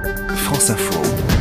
France Info.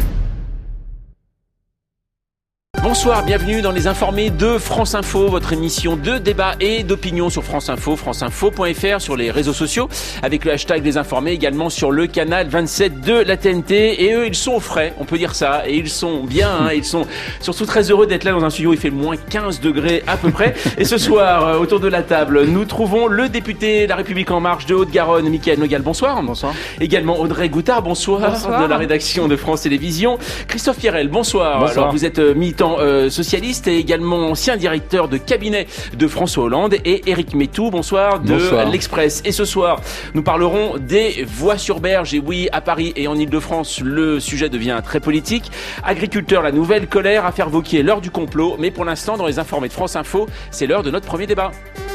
Bonsoir, bienvenue dans Les Informés de France Info, votre émission de débat et d'opinion sur France Info, franceinfo.fr, sur les réseaux sociaux, avec le hashtag Les Informés, également sur le canal 27 de la TNT. Et eux, ils sont au frais, on peut dire ça, et ils sont bien, ils sont surtout très heureux d'être là dans un studio, il fait moins 15 degrés à peu près. Et ce soir, autour de la table, nous trouvons le député La République En Marche de Haute-Garonne, Mickaël Nogal, bonsoir. Bonsoir. Également Audrey Goutard, bonsoir, de la rédaction de France Télévisions. Christophe Pierrel, bonsoir. Bonsoir. Alors, vous êtes militant socialiste et également ancien directeur de cabinet de François Hollande, et Éric Métou, bonsoir, de l'Express. Et ce soir, nous parlerons des voies sur berge. Et oui, à Paris et en Ile-de-France, le sujet devient très politique. Agriculteurs, la nouvelle colère à faire voquer l'heure du complot. Mais pour l'instant, dans les Informés de France Info, c'est l'heure de notre premier débat.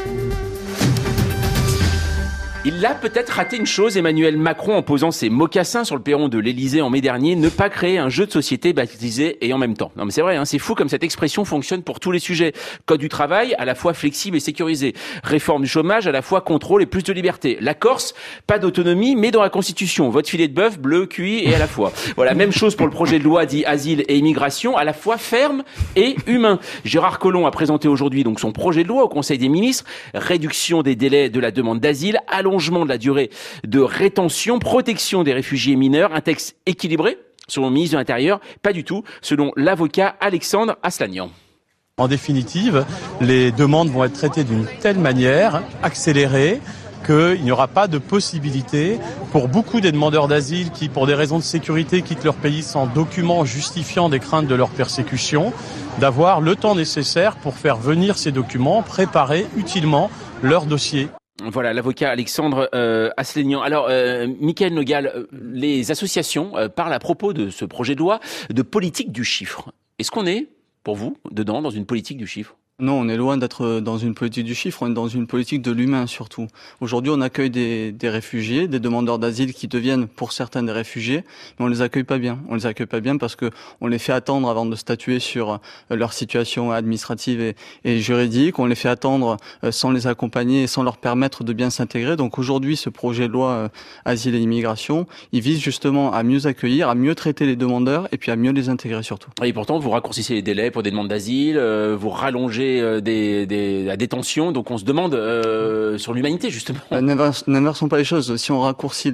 Il a peut-être raté une chose, Emmanuel Macron, en posant ses mocassins sur le perron de l'Élysée en mai dernier, ne pas créer un jeu de société baptisé et en même temps. Non mais c'est vrai, c'est fou comme cette expression fonctionne pour tous les sujets. Code du travail, à la fois flexible et sécurisé. Réforme du chômage, à la fois contrôle et plus de liberté. La Corse, pas d'autonomie, mais dans la Constitution. Votre filet de bœuf, bleu, cuit et à la fois. Voilà, même chose pour le projet de loi dit asile et immigration, à la fois ferme et humain. Gérard Collomb a présenté aujourd'hui donc son projet de loi au Conseil des ministres. Réduction des délais de la demande d'asile, allongement de la durée de rétention, protection des réfugiés mineurs, un texte équilibré, selon le ministre de l'Intérieur, pas du tout, selon l'avocat Alexandre Aslanian. En définitive, les demandes vont être traitées d'une telle manière, accélérée, qu'il n'y aura pas de possibilité pour beaucoup des demandeurs d'asile qui, pour des raisons de sécurité, quittent leur pays sans documents justifiant des craintes de leur persécution, d'avoir le temps nécessaire pour faire venir ces documents, préparer utilement leur dossier. Voilà, l'avocat Alexandre Aslanian. Alors, Mickaël Nogal, les associations parlent à propos de ce projet de loi de politique du chiffre. Est-ce qu'on est, pour vous, dedans, dans une politique du chiffre ? Non, on est loin d'être dans une politique du chiffre, on est dans une politique de l'humain surtout. Aujourd'hui, on accueille des réfugiés, des demandeurs d'asile qui deviennent pour certains des réfugiés, mais on les accueille pas bien. On les accueille pas bien parce que on les fait attendre avant de statuer sur leur situation administrative et juridique. On les fait attendre sans les accompagner et sans leur permettre de bien s'intégrer. Donc aujourd'hui, ce projet de loi asile et immigration, il vise justement à mieux accueillir, à mieux traiter les demandeurs et puis à mieux les intégrer surtout. Et pourtant, vous raccourcissez les délais pour des demandes d'asile, vous rallongez la détention, donc on se demande sur l'humanité justement. N'inversons pas les choses. Si on raccourcit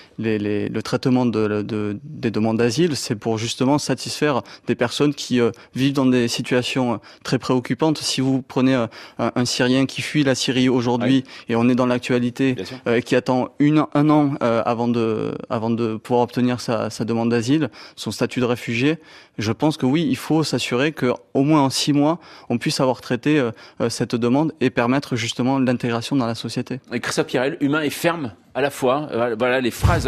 le traitement des demandes d'asile, c'est pour justement satisfaire des personnes qui vivent dans des situations très préoccupantes. Si vous prenez un Syrien qui fuit la Syrie aujourd'hui, et on est dans l'actualité, qui attend un an avant de pouvoir obtenir sa demande d'asile, son statut de réfugié, je pense que oui, il faut s'assurer que au moins en 6 mois, on puisse avoir traité cette demande et permettre justement l'intégration dans la société. Et Christophe Pierrel, humain et ferme à la fois, voilà les phrases,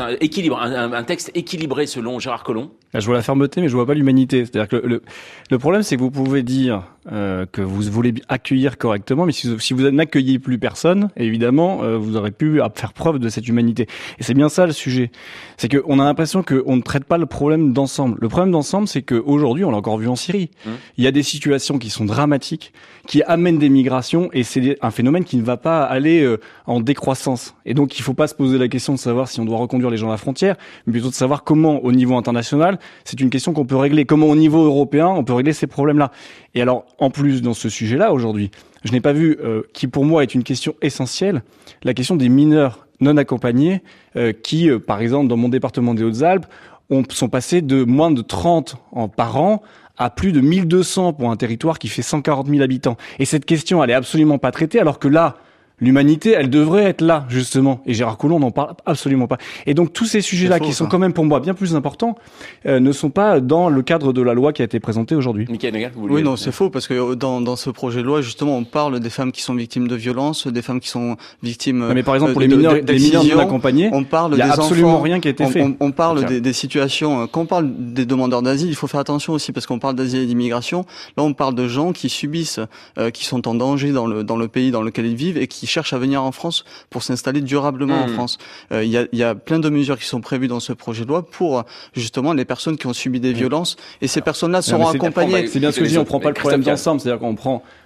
un texte équilibré selon Gérard Collomb. Là, je vois la fermeté, mais je vois pas l'humanité. C'est-à-dire que le problème, c'est que vous pouvez dire que vous voulez accueillir correctement, mais si vous n'accueillez plus personne, évidemment, vous aurez pu faire preuve de cette humanité. Et c'est bien ça le sujet. C'est qu'on a l'impression qu'on ne traite pas le problème d'ensemble. Le problème d'ensemble, c'est qu'aujourd'hui, on l'a encore vu en Syrie. Il y a des situations qui sont dramatiques, qui amènent des migrations, et c'est un phénomène qui ne va pas aller en décroissance. Et donc, il faut pas se poser la question de savoir si on doit reconduire les gens à la frontière, mais plutôt de savoir comment, au niveau international, c'est une question qu'on peut régler. Comment, au niveau européen, on peut régler ces problèmes-là. Et alors, en plus, dans ce sujet-là, aujourd'hui, je n'ai pas vu, qui pour moi est une question essentielle, la question des mineurs non accompagnés, qui, par exemple, dans mon département des Hautes-Alpes, sont passés de moins de 30 par an à plus de 1200 pour un territoire qui fait 140 000 habitants. Et cette question, elle est absolument pas traitée, alors que là, l'humanité, elle devrait être là, justement. Et Gérard Collomb n'en parle absolument pas. Et donc, tous ces sujets-là, qui sont quand même pour moi bien plus importants, ne sont pas dans le cadre de la loi qui a été présentée aujourd'hui. Mickaël Nogal, oui, non, c'est faux, parce que dans ce projet de loi, justement, on parle des femmes qui sont victimes de violences, des femmes qui sont victimes mais par exemple, pour les mineurs non accompagnés, on parle il n'y a des absolument enfants, rien qui a été fait. On parle des situations, quand on parle des demandeurs d'asile, il faut faire attention aussi, parce qu'on parle d'asile et d'immigration. Là, on parle de gens qui subissent, qui sont en danger dans le pays dans lequel ils vivent et qui cherchent à venir en France pour s'installer durablement en France. Il y a plein de mesures qui sont prévues dans ce projet de loi pour justement les personnes qui ont subi des violences, et ces personnes-là seront accompagnées. C'est bien ce que je dis, on prend pas le problème d'ensemble, c'est-à-dire qu'on prend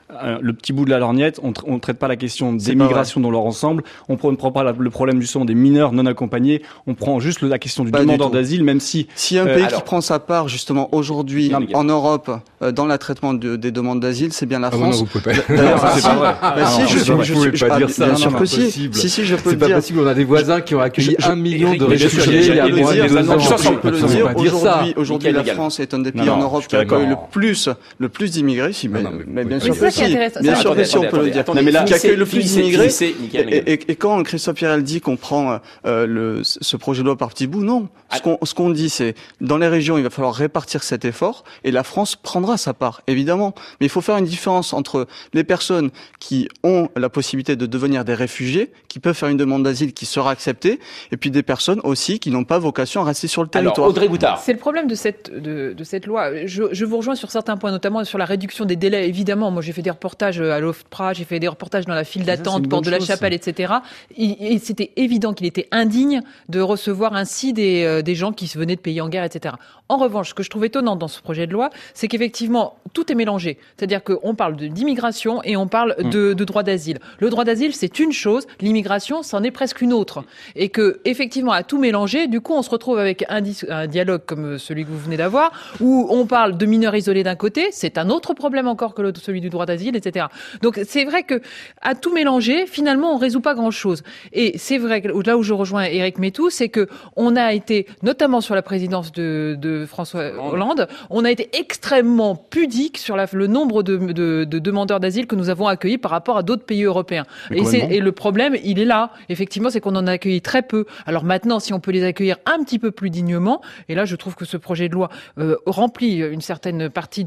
le petit bout de la lorgnette, on traite pas la question des migrations dans leur ensemble, on ne prend pas le problème justement des mineurs non accompagnés, on prend juste la question du demandeur d'asile, même si... S'il y a un pays qui prend sa part justement aujourd'hui en Europe dans le traitement des demandes d'asile, c'est bien la France. Non, vous pouvez pas. D'ailleurs, c'est pas vrai. Je pouvez pas dire ça. Bien sûr que si. Si, je peux le dire. C'est pas possible, on a des voisins qui ont accueilli 1 million de réfugiés il y a moins de 2 ans. Aujourd'hui, la France est un des pays en Europe qui accueille le plus d'immigrés. Mais bien sûr que si. Bien sûr que si, on peut le dire. Qui accueille le plus d'immigrés. Et quand Christophe Pirel dit qu'on prend ce projet de loi par petits bouts, non. Ce qu'on dit, c'est dans les régions, il va falloir répartir cet effort et la France prendra sa part, évidemment. Mais il faut faire une différence entre les personnes qui ont la possibilité de devenir des réfugiés, qui peuvent faire une demande d'asile qui sera acceptée, et puis des personnes aussi qui n'ont pas vocation à rester sur le territoire. Alors, Audrey Boutard. C'est le problème de cette loi. Je vous rejoins sur certains points, notamment sur la réduction des délais. Évidemment, moi j'ai fait des reportages à l'OFPRA, j'ai fait des reportages dans la file d'attente, Porte de la Chapelle, etc. Et c'était évident qu'il était indigne de recevoir ainsi des gens qui venaient de pays en guerre, etc. En revanche, ce que je trouve étonnant dans ce projet de loi, c'est qu'effectivement, tout est mélangé. C'est-à-dire qu'on parle d'immigration et on parle de droit d'asile. Le droit d'asile, c'est une chose, l'immigration, c'en est presque une autre. Et que, effectivement, à tout mélanger, du coup, on se retrouve avec un dialogue comme celui que vous venez d'avoir, où on parle de mineurs isolés d'un côté, c'est un autre problème encore que celui du droit d'asile, etc. Donc, c'est vrai que, à tout mélanger, finalement, on résout pas grand-chose. Et c'est vrai que là où je rejoins Éric Meytoux, c'est que on a été, notamment sur la présidence de François Hollande, on a été extrêmement pudique sur le nombre de demandeurs d'asile que nous avons accueillis par rapport à d'autres pays européens. Et le problème, il est là. Effectivement, c'est qu'on en a accueilli très peu. Alors maintenant, si on peut les accueillir un petit peu plus dignement, et là, je trouve que ce projet de loi remplit une partie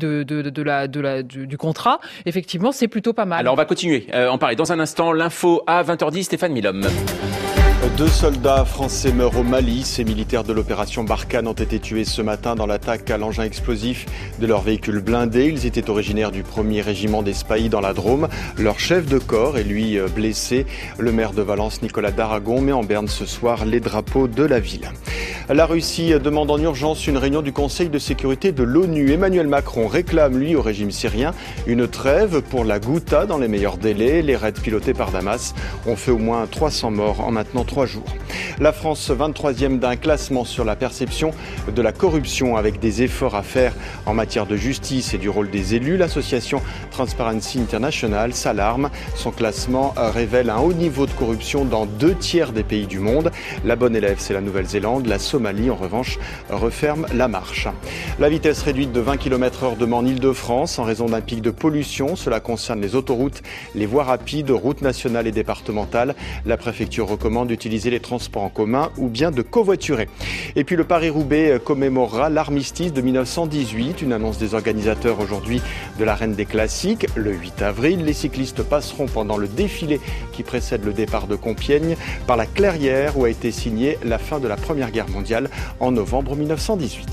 du contrat. Effectivement, c'est plutôt pas mal. Alors, on va continuer. En parler dans un instant. L'info à 20h10, Stéphane Milhomme. 2 soldats français meurent au Mali. Ces militaires de l'opération Barkhane ont été tués ce matin dans l'attaque à l'engin explosif de leur véhicule blindé. Ils étaient originaires du 1er régiment des Spahis dans la Drôme. Leur chef de corps est lui blessé. Le maire de Valence, Nicolas Daragon, met en berne ce soir les drapeaux de la ville. La Russie demande en urgence une réunion du Conseil de sécurité de l'ONU. Emmanuel Macron réclame, lui, au régime syrien, une trêve pour la Ghouta dans les meilleurs délais. Les raids pilotés par Damas ont fait au moins 300 morts en maintenant 3 jours. La France, 23e d'un classement sur la perception de la corruption, avec des efforts à faire en matière de justice et du rôle des élus. L'association Transparency International s'alarme. Son classement révèle un haut niveau de corruption dans 2 tiers des pays du monde. La bonne élève, c'est la Nouvelle-Zélande. La Somalie, en revanche, referme la marche. La vitesse réduite de 20 km/h demain en Île-de-France en raison d'un pic de pollution. Cela concerne les autoroutes, les voies rapides, routes nationales et départementales. La préfecture recommande d'utiliser les transports en commun ou bien de covoiturer. Et puis le Paris-Roubaix commémorera l'armistice de 1918, une annonce des organisateurs aujourd'hui de l'arène des classiques. Le 8 avril, les cyclistes passeront pendant le défilé qui précède le départ de Compiègne par la Clairière où a été signée la fin de la Première Guerre mondiale en novembre 1918.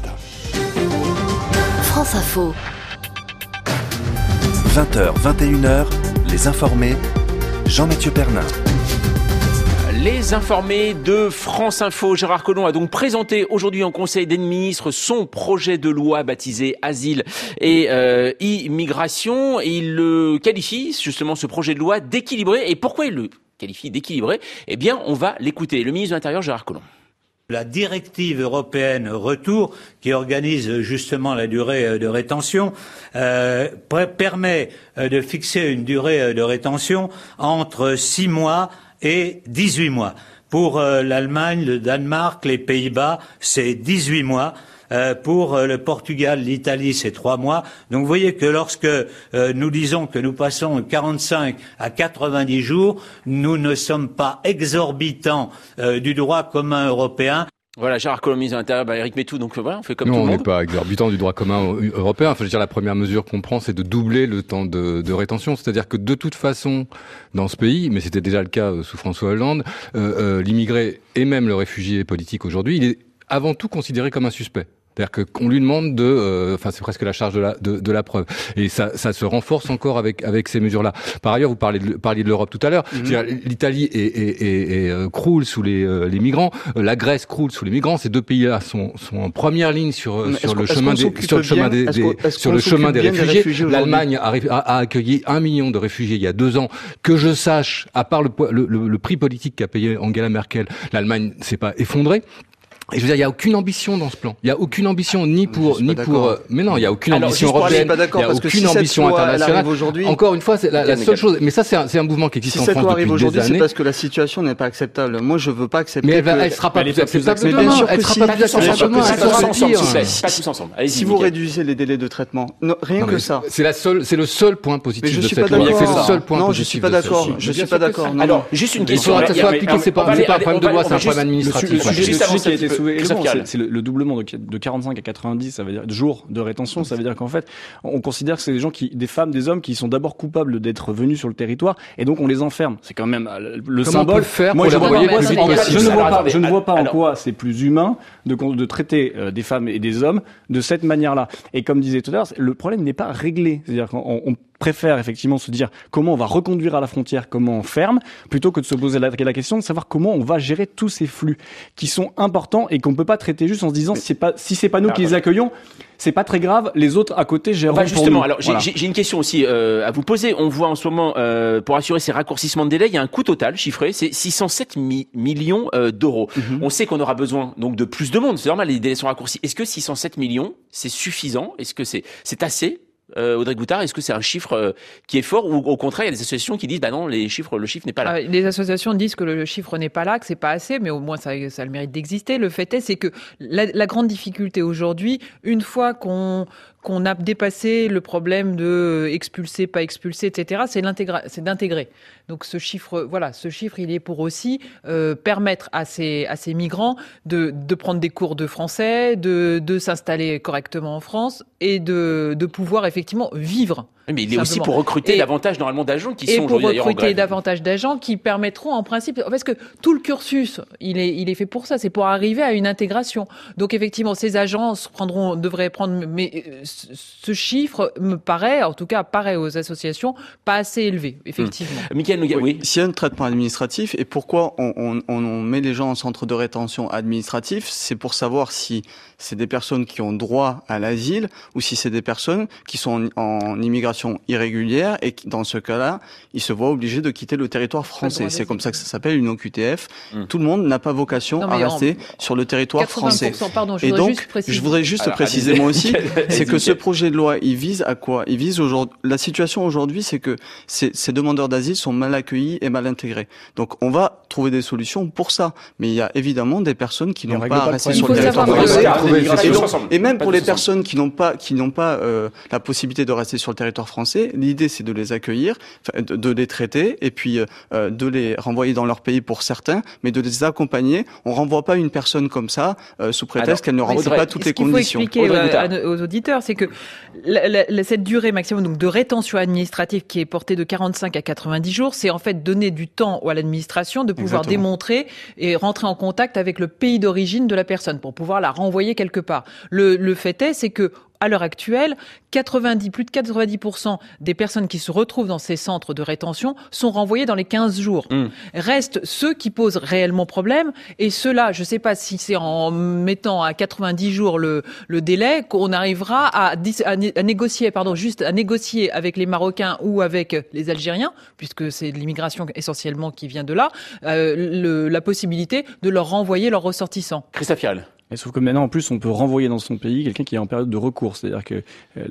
France Info. 20h, 21h, les informés, Jean-Mathieu Pernin. Les informés de France Info. Gérard Collomb a donc présenté aujourd'hui en Conseil des ministres son projet de loi baptisé Asile et Immigration. Et il le qualifie, justement, ce projet de loi d'équilibré. Et pourquoi il le qualifie d'équilibré ? Eh bien, on va l'écouter. Le ministre de l'Intérieur, Gérard Collomb. La directive européenne Retour, qui organise justement la durée de rétention, permet de fixer une durée de rétention entre 6 mois et 18 mois. Pour l'Allemagne, le Danemark, les Pays-Bas, c'est 18 mois. Pour le Portugal, l'Italie, c'est 3 mois. Donc vous voyez que lorsque nous disons que nous passons 45 à 90 jours, nous ne sommes pas exorbitants du droit commun européen. Voilà, Gérard Collomb, ministre de l'Intérieur, Éric Meytoux, donc voilà, on fait comme tout le monde. Non, on n'est pas exorbitant du droit commun européen. Enfin, je veux dire, la première mesure qu'on prend, c'est de doubler le temps de rétention. C'est-à-dire que de toute façon, dans ce pays, mais c'était déjà le cas sous François Hollande, l'immigré et même le réfugié politique aujourd'hui, il est avant tout considéré comme un suspect. C'est-à-dire qu'on lui demande c'est presque la charge de la preuve. Et ça se renforce encore avec ces mesures-là. Par ailleurs, vous parliez de l'Europe tout à l'heure. L'Italie croule sous les migrants. La Grèce croule sous les migrants. Ces deux pays-là sont en première ligne sur le chemin des réfugiés. L'Allemagne a accueilli 1 million de réfugiés il y a 2 ans. Que je sache, à part le prix politique qu'a payé Angela Merkel, l'Allemagne s'est pas effondrée. Et je veux dire, il y a aucune ambition dans ce plan. Il y a aucune ambition mais non, il y a aucune ambition européenne. Il y a aucune ambition internationale. Encore une fois, c'est la seule chose. Mais ça, c'est un mouvement qui existe en France depuis des années. Si cette loi arrive aujourd'hui, c'est parce que la situation n'est pas acceptable. Moi, je veux pas accepter. Mais elle sera pas plus acceptable. Bien sûr que si. Pas tous ensemble. Si vous réduisez les délais de traitement, rien que ça. C'est le seul point positif de cette loi. C'est le seul point positif. Non, je suis pas d'accord. Je suis pas d'accord. Alors, juste une question. C'est pas un problème de loi, c'est un problème administratif. C'est le doublement de 45 à 90, ça veut dire jours de rétention. Ça veut dire qu'en fait, on considère que c'est des femmes, des hommes qui sont d'abord coupables d'être venus sur le territoire, et donc on les enferme. C'est quand même le symbole. Moi, je ne vois pas en quoi c'est plus humain de traiter des femmes et des hommes de cette manière-là. Et comme disait tout à l'heure, le problème n'est pas réglé. C'est-à-dire qu'on préfère effectivement se dire comment on va reconduire à la frontière, comment on ferme, plutôt que de se poser la question de savoir comment on va gérer tous ces flux qui sont importants et qu'on peut pas traiter juste en se disant si c'est pas nous qui les accueillons, c'est pas très grave, les autres à côté géreront pour nous. Alors j'ai une question aussi à vous poser. On voit en ce moment, pour assurer ces raccourcissements de délai, il y a un coût total chiffré, c'est 607 millions d'euros. On sait qu'on aura besoin donc de plus de monde, c'est normal, les délais sont raccourcis. Est-ce que 607 millions, c'est suffisant? Est-ce que c'est assez? Audrey Goutard, est-ce que c'est un chiffre qui est fort, ou au contraire il y a des associations qui disent non, le chiffre n'est pas là? Les associations disent que le chiffre n'est pas là, que c'est pas assez, mais au moins ça a le mérite d'exister. Le fait est, c'est que la grande difficulté aujourd'hui, une fois qu'on a dépassé le problème de expulser, pas expulser, etc., c'est d'intégrer. Donc ce chiffre, il est pour aussi permettre à ces migrants de prendre des cours de français, de s'installer correctement en France et de pouvoir effectivement vivre. Mais il est aussi pour recruter davantage normalement d'agents qui sont aujourd'hui d'ailleurs en grève. Et pour recruter davantage d'agents qui permettront en principe, parce que tout le cursus, il est fait pour ça, c'est pour arriver à une intégration. Donc effectivement, ces agents devraient prendre, mais ce chiffre me paraît, en tout cas paraît aux associations, pas assez élevé, effectivement. Michael Noguet, oui. S'il y a un traitement administratif, et pourquoi on met les gens en centre de rétention administratif, c'est pour savoir si c'est des personnes qui ont droit à l'asile ou si c'est des personnes qui sont en immigration irrégulière et qui, dans ce cas-là, ils se voient obligés de quitter le territoire français. C'est comme ça que ça s'appelle une OQTF. Tout le monde n'a pas vocation à rester sur le territoire français. Et donc, je voudrais juste préciser moi aussi, c'est que ce projet de loi, il vise à quoi? Il vise aujourd'hui, la situation aujourd'hui, c'est que ces demandeurs d'asile sont mal accueillis et mal intégrés. Donc, on va trouver des solutions pour ça. Mais il y a évidemment des personnes qui n'ont pas à rester sur le territoire français. Et même pour les personnes qui n'ont pas la possibilité de rester sur le territoire français, l'idée c'est de les accueillir, de les traiter et puis de les renvoyer dans leur pays pour certains, mais de les accompagner. On renvoie pas une personne comme ça sous prétexte qu'elle ne remplit pas toutes les conditions. Ce qu'il faut expliquer aux auditeurs, c'est que cette durée maximum donc de rétention administrative qui est portée de 45 à 90 jours, c'est en fait donner du temps à l'administration de pouvoir démontrer et rentrer en contact avec le pays d'origine de la personne pour pouvoir la renvoyer quelque part. Le fait est, c'est que à l'heure actuelle, plus de 90% des personnes qui se retrouvent dans ces centres de rétention sont renvoyées dans les 15 jours. Restent ceux qui posent réellement problème, et ceux-là, je ne sais pas si c'est en mettant à 90 jours le délai qu'on arrivera à négocier avec les Marocains ou avec les Algériens, puisque c'est de l'immigration essentiellement qui vient de là, la possibilité de leur renvoyer leurs ressortissants. Christophe Fial. Et sauf que maintenant, en plus, on peut renvoyer dans son pays quelqu'un qui est en période de recours. C'est-à-dire que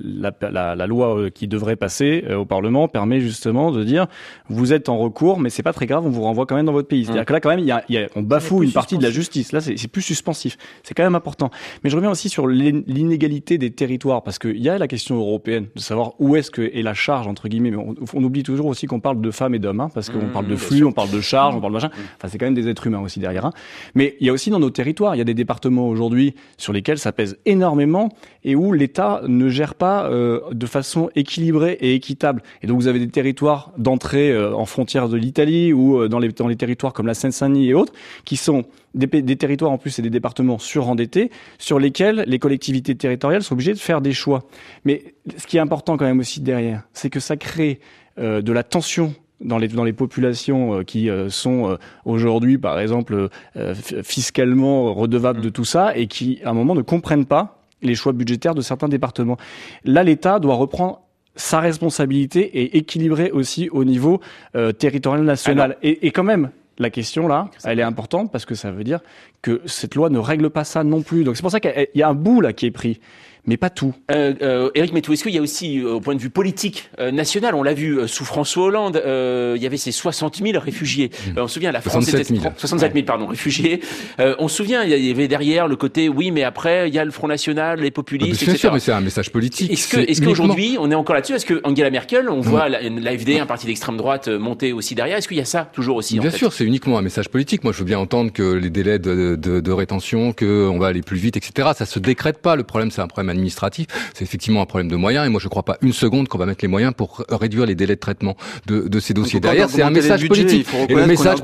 la loi qui devrait passer au Parlement permet justement de dire vous êtes en recours, mais c'est pas très grave, on vous renvoie quand même dans votre pays. C'est-à-dire que là, quand même, on bafoue une partie de la justice. Là, c'est plus suspensif. C'est quand même important. Mais je reviens aussi sur l'inégalité des territoires, parce qu'il y a la question européenne de savoir où est-ce que est la charge, entre guillemets. Mais on oublie toujours aussi qu'on parle de femmes et d'hommes, parce qu'on parle de flux, on parle de charge, on parle de machin. Enfin, c'est quand même des êtres humains aussi derrière. Mais il y a aussi dans nos territoires, il y a des départements départements aujourd'hui sur lesquels ça pèse énormément et où l'État ne gère pas de façon équilibrée et équitable. Et donc vous avez des territoires d'entrée en frontière de l'Italie ou dans les territoires comme la Seine-Saint-Denis et autres qui sont des territoires en plus et des départements surendettés sur lesquels les collectivités territoriales sont obligées de faire des choix. Mais ce qui est important quand même aussi derrière, c'est que ça crée de la tension dans les populations qui sont aujourd'hui, par exemple, fiscalement redevables de tout ça et qui, à un moment, ne comprennent pas les choix budgétaires de certains départements. Là, l'État doit reprendre sa responsabilité et équilibrer aussi au niveau territorial national. Et quand même, la question là, elle est importante parce que ça veut dire que cette loi ne règle pas ça non plus. Donc c'est pour ça qu'il y a un bout là qui est pris. Mais pas tout. Éric Methou, est-ce qu'il y a aussi, au point de vue politique national, on l'a vu sous François Hollande, il y avait ces 60 000 réfugiés. On se souvient, la France 67 000 réfugiés. On se souvient, il y avait derrière le côté, oui, mais après, il y a le Front National, les populistes, bien etc. sûr, mais c'est un message politique. Est-ce qu'aujourd'hui, on est encore là-dessus? Est-ce que Angela Merkel, on voit l'AfD, un parti d'extrême droite, monter aussi derrière? Est-ce qu'il y a ça toujours aussi? Bien sûr, c'est uniquement un message politique. Moi, je veux bien entendre que les délais de rétention, qu'on va aller plus vite, etc. Ça se décrète pas. Le problème, c'est un problème administratif. C'est effectivement un problème de moyens. Et moi, je ne crois pas une seconde qu'on va mettre les moyens pour réduire les délais de traitement de ces dossiers. Derrière, c'est un message politique. Et le message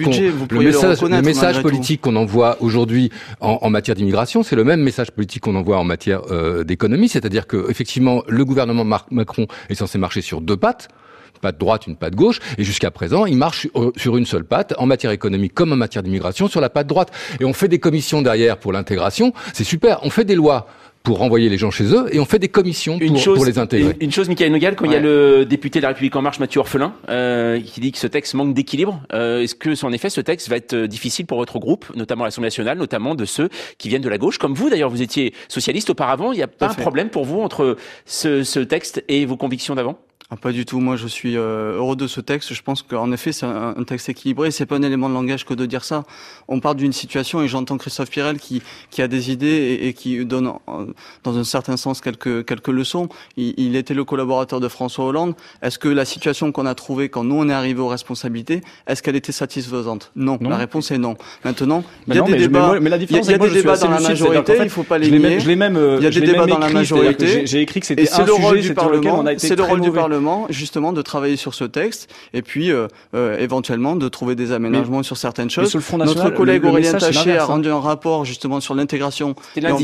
politique qu'on envoie aujourd'hui en matière d'immigration, c'est le même message politique qu'on envoie en matière d'économie. C'est-à-dire que, effectivement, le gouvernement Macron est censé marcher sur deux pattes. Une patte droite, une patte gauche, et jusqu'à présent, il marche sur une seule patte, en matière économique comme en matière d'immigration, sur la patte droite. Et on fait des commissions derrière pour l'intégration, c'est super, on fait des lois pour renvoyer les gens chez eux, et on fait des commissions pour les intégrer. Une chose, Michaël Nogal, quand il y a le député de La République En Marche, Mathieu Orphelin, qui dit que ce texte manque d'équilibre, est-ce que, en effet, ce texte va être difficile pour votre groupe, notamment à l'Assemblée nationale, notamment de ceux qui viennent de la gauche, comme vous d'ailleurs, vous étiez socialiste auparavant, il n'y a pas un problème pour vous entre ce texte et vos convictions d'avant? Pas du tout. Moi, je suis heureux de ce texte. Je pense qu'en effet, c'est un texte équilibré. C'est pas un élément de langage que de dire ça. On parle d'une situation, et j'entends Christophe Pirel qui a des idées et qui donne, dans un certain sens, quelques leçons. Il était le collaborateur de François Hollande. Est-ce que la situation qu'on a trouvée quand nous on est arrivé aux responsabilités, est-ce qu'elle était satisfaisante? Non. La réponse est non. Maintenant, il y a des débats. Mais la différence, il y a des débats dans la majorité. Il faut pas les nier. Il y a des débats dans la majorité. J'ai écrit que c'était un sujet sur lequel on a été très mauvais. C'est le rôle du Parlement, justement, de travailler sur ce texte et puis éventuellement de trouver des aménagements sur certaines choses. Sur le Front National, notre collègue Aurélien Taché a rendu un rapport justement sur l'intégration.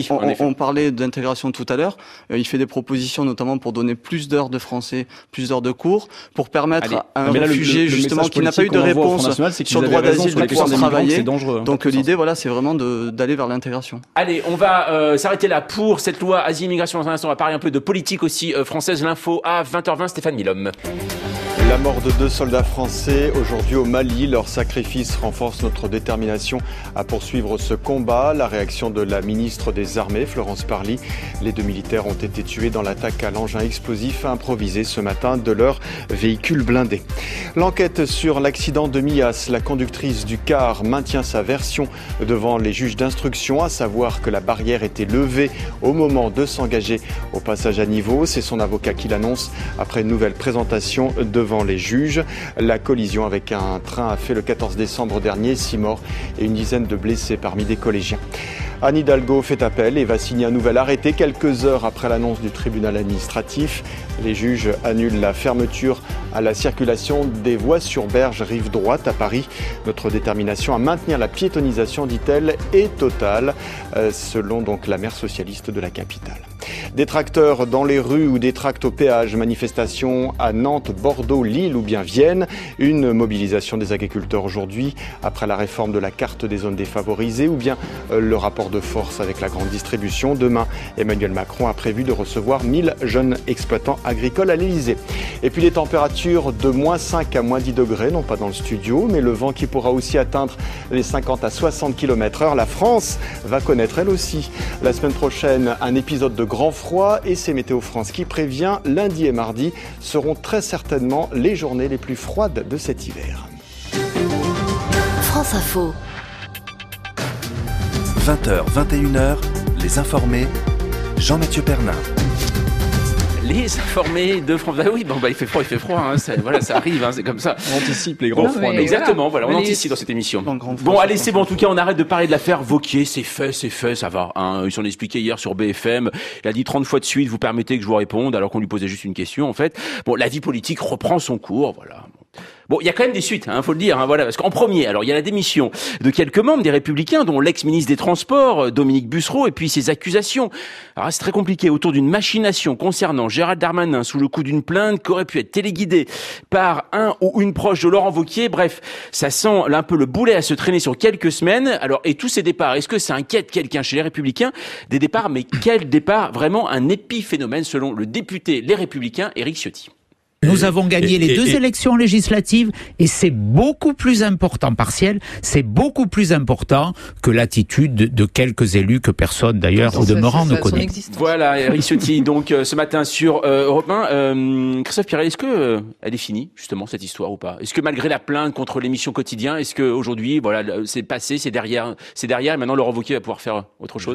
On parlait d'intégration tout à l'heure. Il fait des propositions notamment pour donner plus d'heures de français, plus d'heures de cours, pour permettre à un réfugié justement qui n'a pas eu de réponse sur le droit d'asile de pouvoir travailler. Donc l'idée, voilà, c'est vraiment d'aller vers l'intégration. Allez, on va s'arrêter là pour cette loi asile-immigration. Dans un instant, on va parler un peu de politique aussi française. L'info à 20h20, Stéphane Milhomme. La mort de 2 soldats français aujourd'hui au Mali. Leur sacrifice renforce notre détermination à poursuivre ce combat. La réaction de la ministre des Armées, Florence Parly. Les 2 militaires ont été tués dans l'attaque à l'engin explosif improvisé ce matin de leur véhicule blindé. L'enquête sur l'accident de Millas. La conductrice du car maintient sa version devant les juges d'instruction, à savoir que la barrière était levée au moment de s'engager au passage à niveau. C'est son avocat qui l'annonce après une nouvelle présentation devant les juges. La collision avec un train a fait le 14 décembre dernier 6 morts et une dizaine de blessés parmi des collégiens. Anne Hidalgo fait appel et va signer un nouvel arrêté quelques heures après l'annonce du tribunal administratif. Les juges annulent la fermeture à la circulation des voies sur berge rive droite à Paris. Notre détermination à maintenir la piétonisation, dit-elle, est totale, selon donc la maire socialiste de la capitale. Des tracteurs dans les rues ou des tracts au péage, manifestation à Nantes, Bordeaux, Lille ou bien Vienne. Une mobilisation des agriculteurs aujourd'hui après la réforme de la carte des zones défavorisées ou bien le rapport de force avec la grande distribution. Demain, Emmanuel Macron a prévu de recevoir 1000 jeunes exploitants agricoles à l'Elysée. Et puis les températures de -5 à -10 degrés, non pas dans le studio, mais le vent qui pourra aussi atteindre les 50 à 60 km/h. La France va connaître elle aussi la semaine prochaine un épisode de grand froid et c'est Météo France qui prévient, lundi et mardi seront très certainement les journées les plus froides de cet hiver. France Info. 20h, 21h, les informés, Jean-Mathieu Pernin. les informés de France. Ah oui, il fait froid, hein, ça arrive, hein, c'est comme ça. On anticipe les grands froids. Exactement, on anticipe dans cette émission. Bon, allez, c'est bon, en tout cas, on arrête de parler de l'affaire Wauquiez, c'est fait, ça va. Hein. Ils s'en expliqué hier sur BFM, il a dit 30 fois de suite, vous permettez que je vous réponde, alors qu'on lui posait juste une question, en fait. Bon, la vie politique reprend son cours, voilà. Bon, il y a quand même des suites, faut le dire, voilà, parce qu'en premier, alors il y a la démission de quelques membres des Républicains, dont l'ex-ministre des Transports, Dominique Bussereau, et puis ses accusations. Alors c'est très compliqué, autour d'une machination concernant Gérald Darmanin sous le coup d'une plainte qui aurait pu être téléguidée par un ou une proche de Laurent Wauquiez. Bref, ça sent un peu le boulet à se traîner sur quelques semaines. Alors, et tous ces départs, est-ce que ça inquiète quelqu'un chez les Républicains? Des départs, mais quel départ? Vraiment un épiphénomène selon le député Les Républicains, Éric Ciotti. Nous avons gagné les deux élections législatives et c'est beaucoup plus important, partiel, c'est beaucoup plus important que l'attitude de quelques élus que personne d'ailleurs au demeurant ne connaît. Voilà, Éric Ciotti, donc ce matin sur Europe 1. Christophe Pirel, est-ce que elle est finie justement cette histoire ou pas? Est-ce que malgré la plainte contre l'émission Quotidien, est-ce que aujourd'hui, voilà, c'est passé, c'est derrière et maintenant Laurent Wauquiez va pouvoir faire autre chose?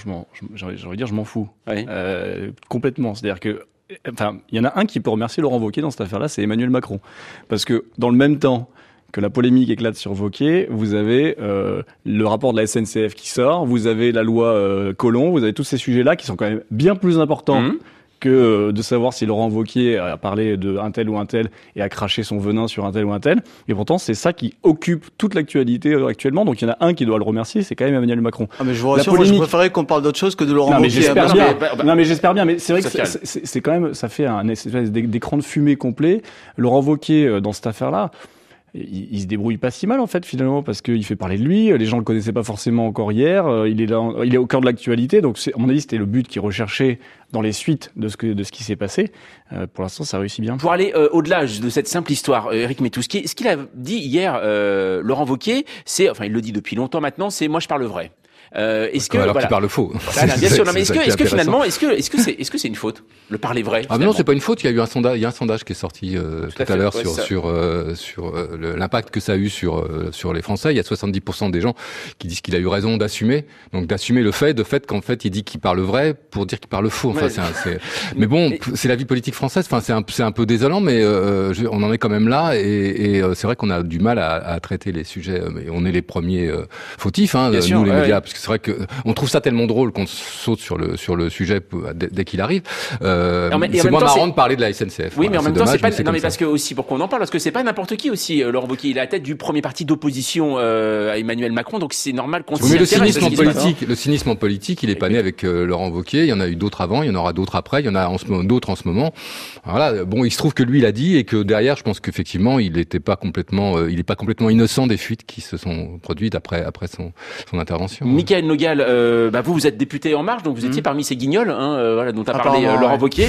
Je m'en fous. Oui. Complètement. C'est-à-dire que il y en a un qui peut remercier Laurent Wauquiez dans cette affaire-là, c'est Emmanuel Macron. Parce que dans le même temps que la polémique éclate sur Wauquiez, vous avez le rapport de la SNCF qui sort, vous avez la loi Collomb, vous avez tous ces sujets-là qui sont quand même bien plus importants que de savoir si Laurent Wauquiez a parlé de un tel ou un tel et a craché son venin sur un tel ou un tel. Et pourtant, c'est ça qui occupe toute l'actualité actuellement. Donc il y en a un qui doit le remercier, c'est quand même Emmanuel Macron. Ah mais je vous rassure, moi, je préférais qu'on parle d'autre chose que de Laurent Wauquiez. Non mais j'espère bien. Mais c'est vrai que c'est quand même, ça fait un espèce d'écran de fumée complet. Laurent Wauquiez, dans cette affaire-là, il se débrouille pas si mal en fait finalement parce qu'il fait parler de lui, les gens le connaissaient pas forcément encore hier, il est au cœur de l'actualité, donc à mon avis c'était le but qu'il recherchait dans les suites de ce qui s'est passé. Pour l'instant ça réussit bien. Pour aller au-delà de cette simple histoire, Éric Metouski, ce qu'il a dit hier, Laurent Wauquiez, il le dit depuis longtemps maintenant, c'est moi je parle vrai. Est-ce que alors qu'il parle faux. Bien sûr. Non, mais est-ce que finalement, est-ce que c'est une faute, le parler vrai? Ah non, c'est pas une faute. Il y a eu un sondage qui est sorti tout à l'heure sur l'impact que ça a eu sur les Français. Il y a 70% des gens qui disent qu'il a eu raison d'assumer. Donc d'assumer le fait qu'en fait il dit qu'il parle vrai pour dire qu'il parle faux. Enfin, mais bon, c'est la vie politique française. Enfin, c'est un peu désolant, mais on en est quand même là. Et c'est vrai qu'on a du mal à traiter les sujets. Mais on est les premiers fautifs, hein, nous les médias, parce que c'est vrai que on trouve ça tellement drôle qu'on saute sur le sujet dès qu'il arrive. C'est moins marrant de parler de la SNCF. Oui, mais en même temps, c'est pas. Non, mais parce que aussi pourquoi on en parle, parce que c'est pas n'importe qui aussi. Laurent Wauquiez, il est à la tête du premier parti d'opposition à Emmanuel Macron, donc c'est normal qu'on s'y intéresse. Le cynisme en politique, il est pas né avec Laurent Wauquiez. Il y en a eu d'autres avant, il y en aura d'autres après, il y en a d'autres en ce moment. Voilà. Bon, il se trouve que lui, il a dit et que derrière, je pense qu'effectivement, il est pas complètement innocent des fuites qui se sont produites après son intervention. Mickaël Nogual, vous êtes député En Marche, donc vous étiez parmi ces guignols, dont a parlé Laurent Wauquiez.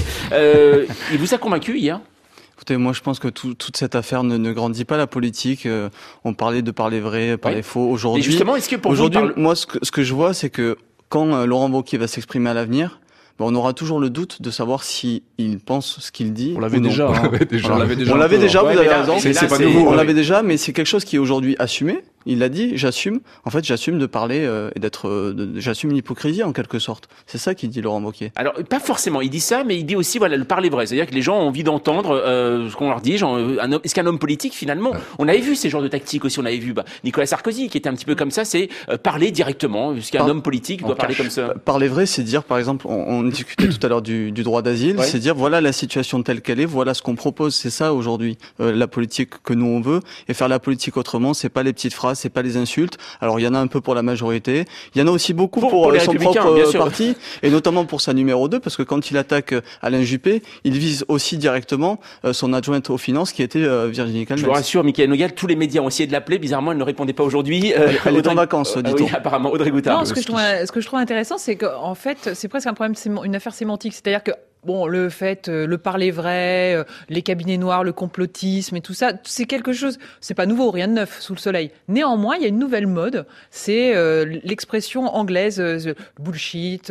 Il vous a convaincu hier? Écoutez, moi je pense que toute cette affaire ne grandit pas la politique. On parlait de parler vrai, parler faux. Aujourd'hui, justement, est-ce que pour moi, ce que je vois, c'est que quand Laurent Wauquiez va s'exprimer à l'avenir, on aura toujours le doute de savoir si il pense ce qu'il dit. On l'avait déjà. On l'avait déjà, vous avez raison. C'est pas nouveau. On l'avait déjà, mais c'est quelque chose qui est aujourd'hui assumé. Il l'a dit, j'assume. En fait, j'assume de parler et j'assume l'hypocrisie en quelque sorte. C'est ça qu'il dit Laurent Wauquiez. Alors, pas forcément. Il dit ça, mais il dit aussi, le parler vrai. C'est-à-dire que les gens ont envie d'entendre ce qu'on leur dit. Est-ce qu'un homme politique, finalement, on avait vu ces genres de tactiques aussi. On avait vu Nicolas Sarkozy qui était un petit peu comme ça. C'est parler directement. Est-ce qu'un homme politique doit parler comme ça? Parler vrai, c'est dire, par exemple, on discutait tout à l'heure du droit d'asile. C'est dire, voilà la situation telle qu'elle est, voilà ce qu'on propose. C'est ça aujourd'hui, la politique que nous on veut. Et faire la politique autrement, c'est pas les petites phrases, c'est pas les insultes. Alors il y en a un peu pour la majorité, il y en a aussi beaucoup pour son propre parti, et notamment pour sa numéro 2, parce que quand il attaque Alain Juppé, il vise aussi directement son adjointe aux finances qui était Virginie Calmels. Je vous rassure, Mickaël Nogual, tous les médias ont essayé de l'appeler, bizarrement elle ne répondait pas aujourd'hui. Elle est en vacances, dit-on. Oui, apparemment, Audrey Goutard. Non, ce que je trouve intéressant, c'est qu'en fait, c'est presque un problème, une affaire sémantique, c'est-à-dire que le fait, le parler vrai, les cabinets noirs, le complotisme et tout ça, c'est quelque chose, c'est pas nouveau, rien de neuf sous le soleil. Néanmoins, il y a une nouvelle mode, c'est l'expression anglaise, bullshit,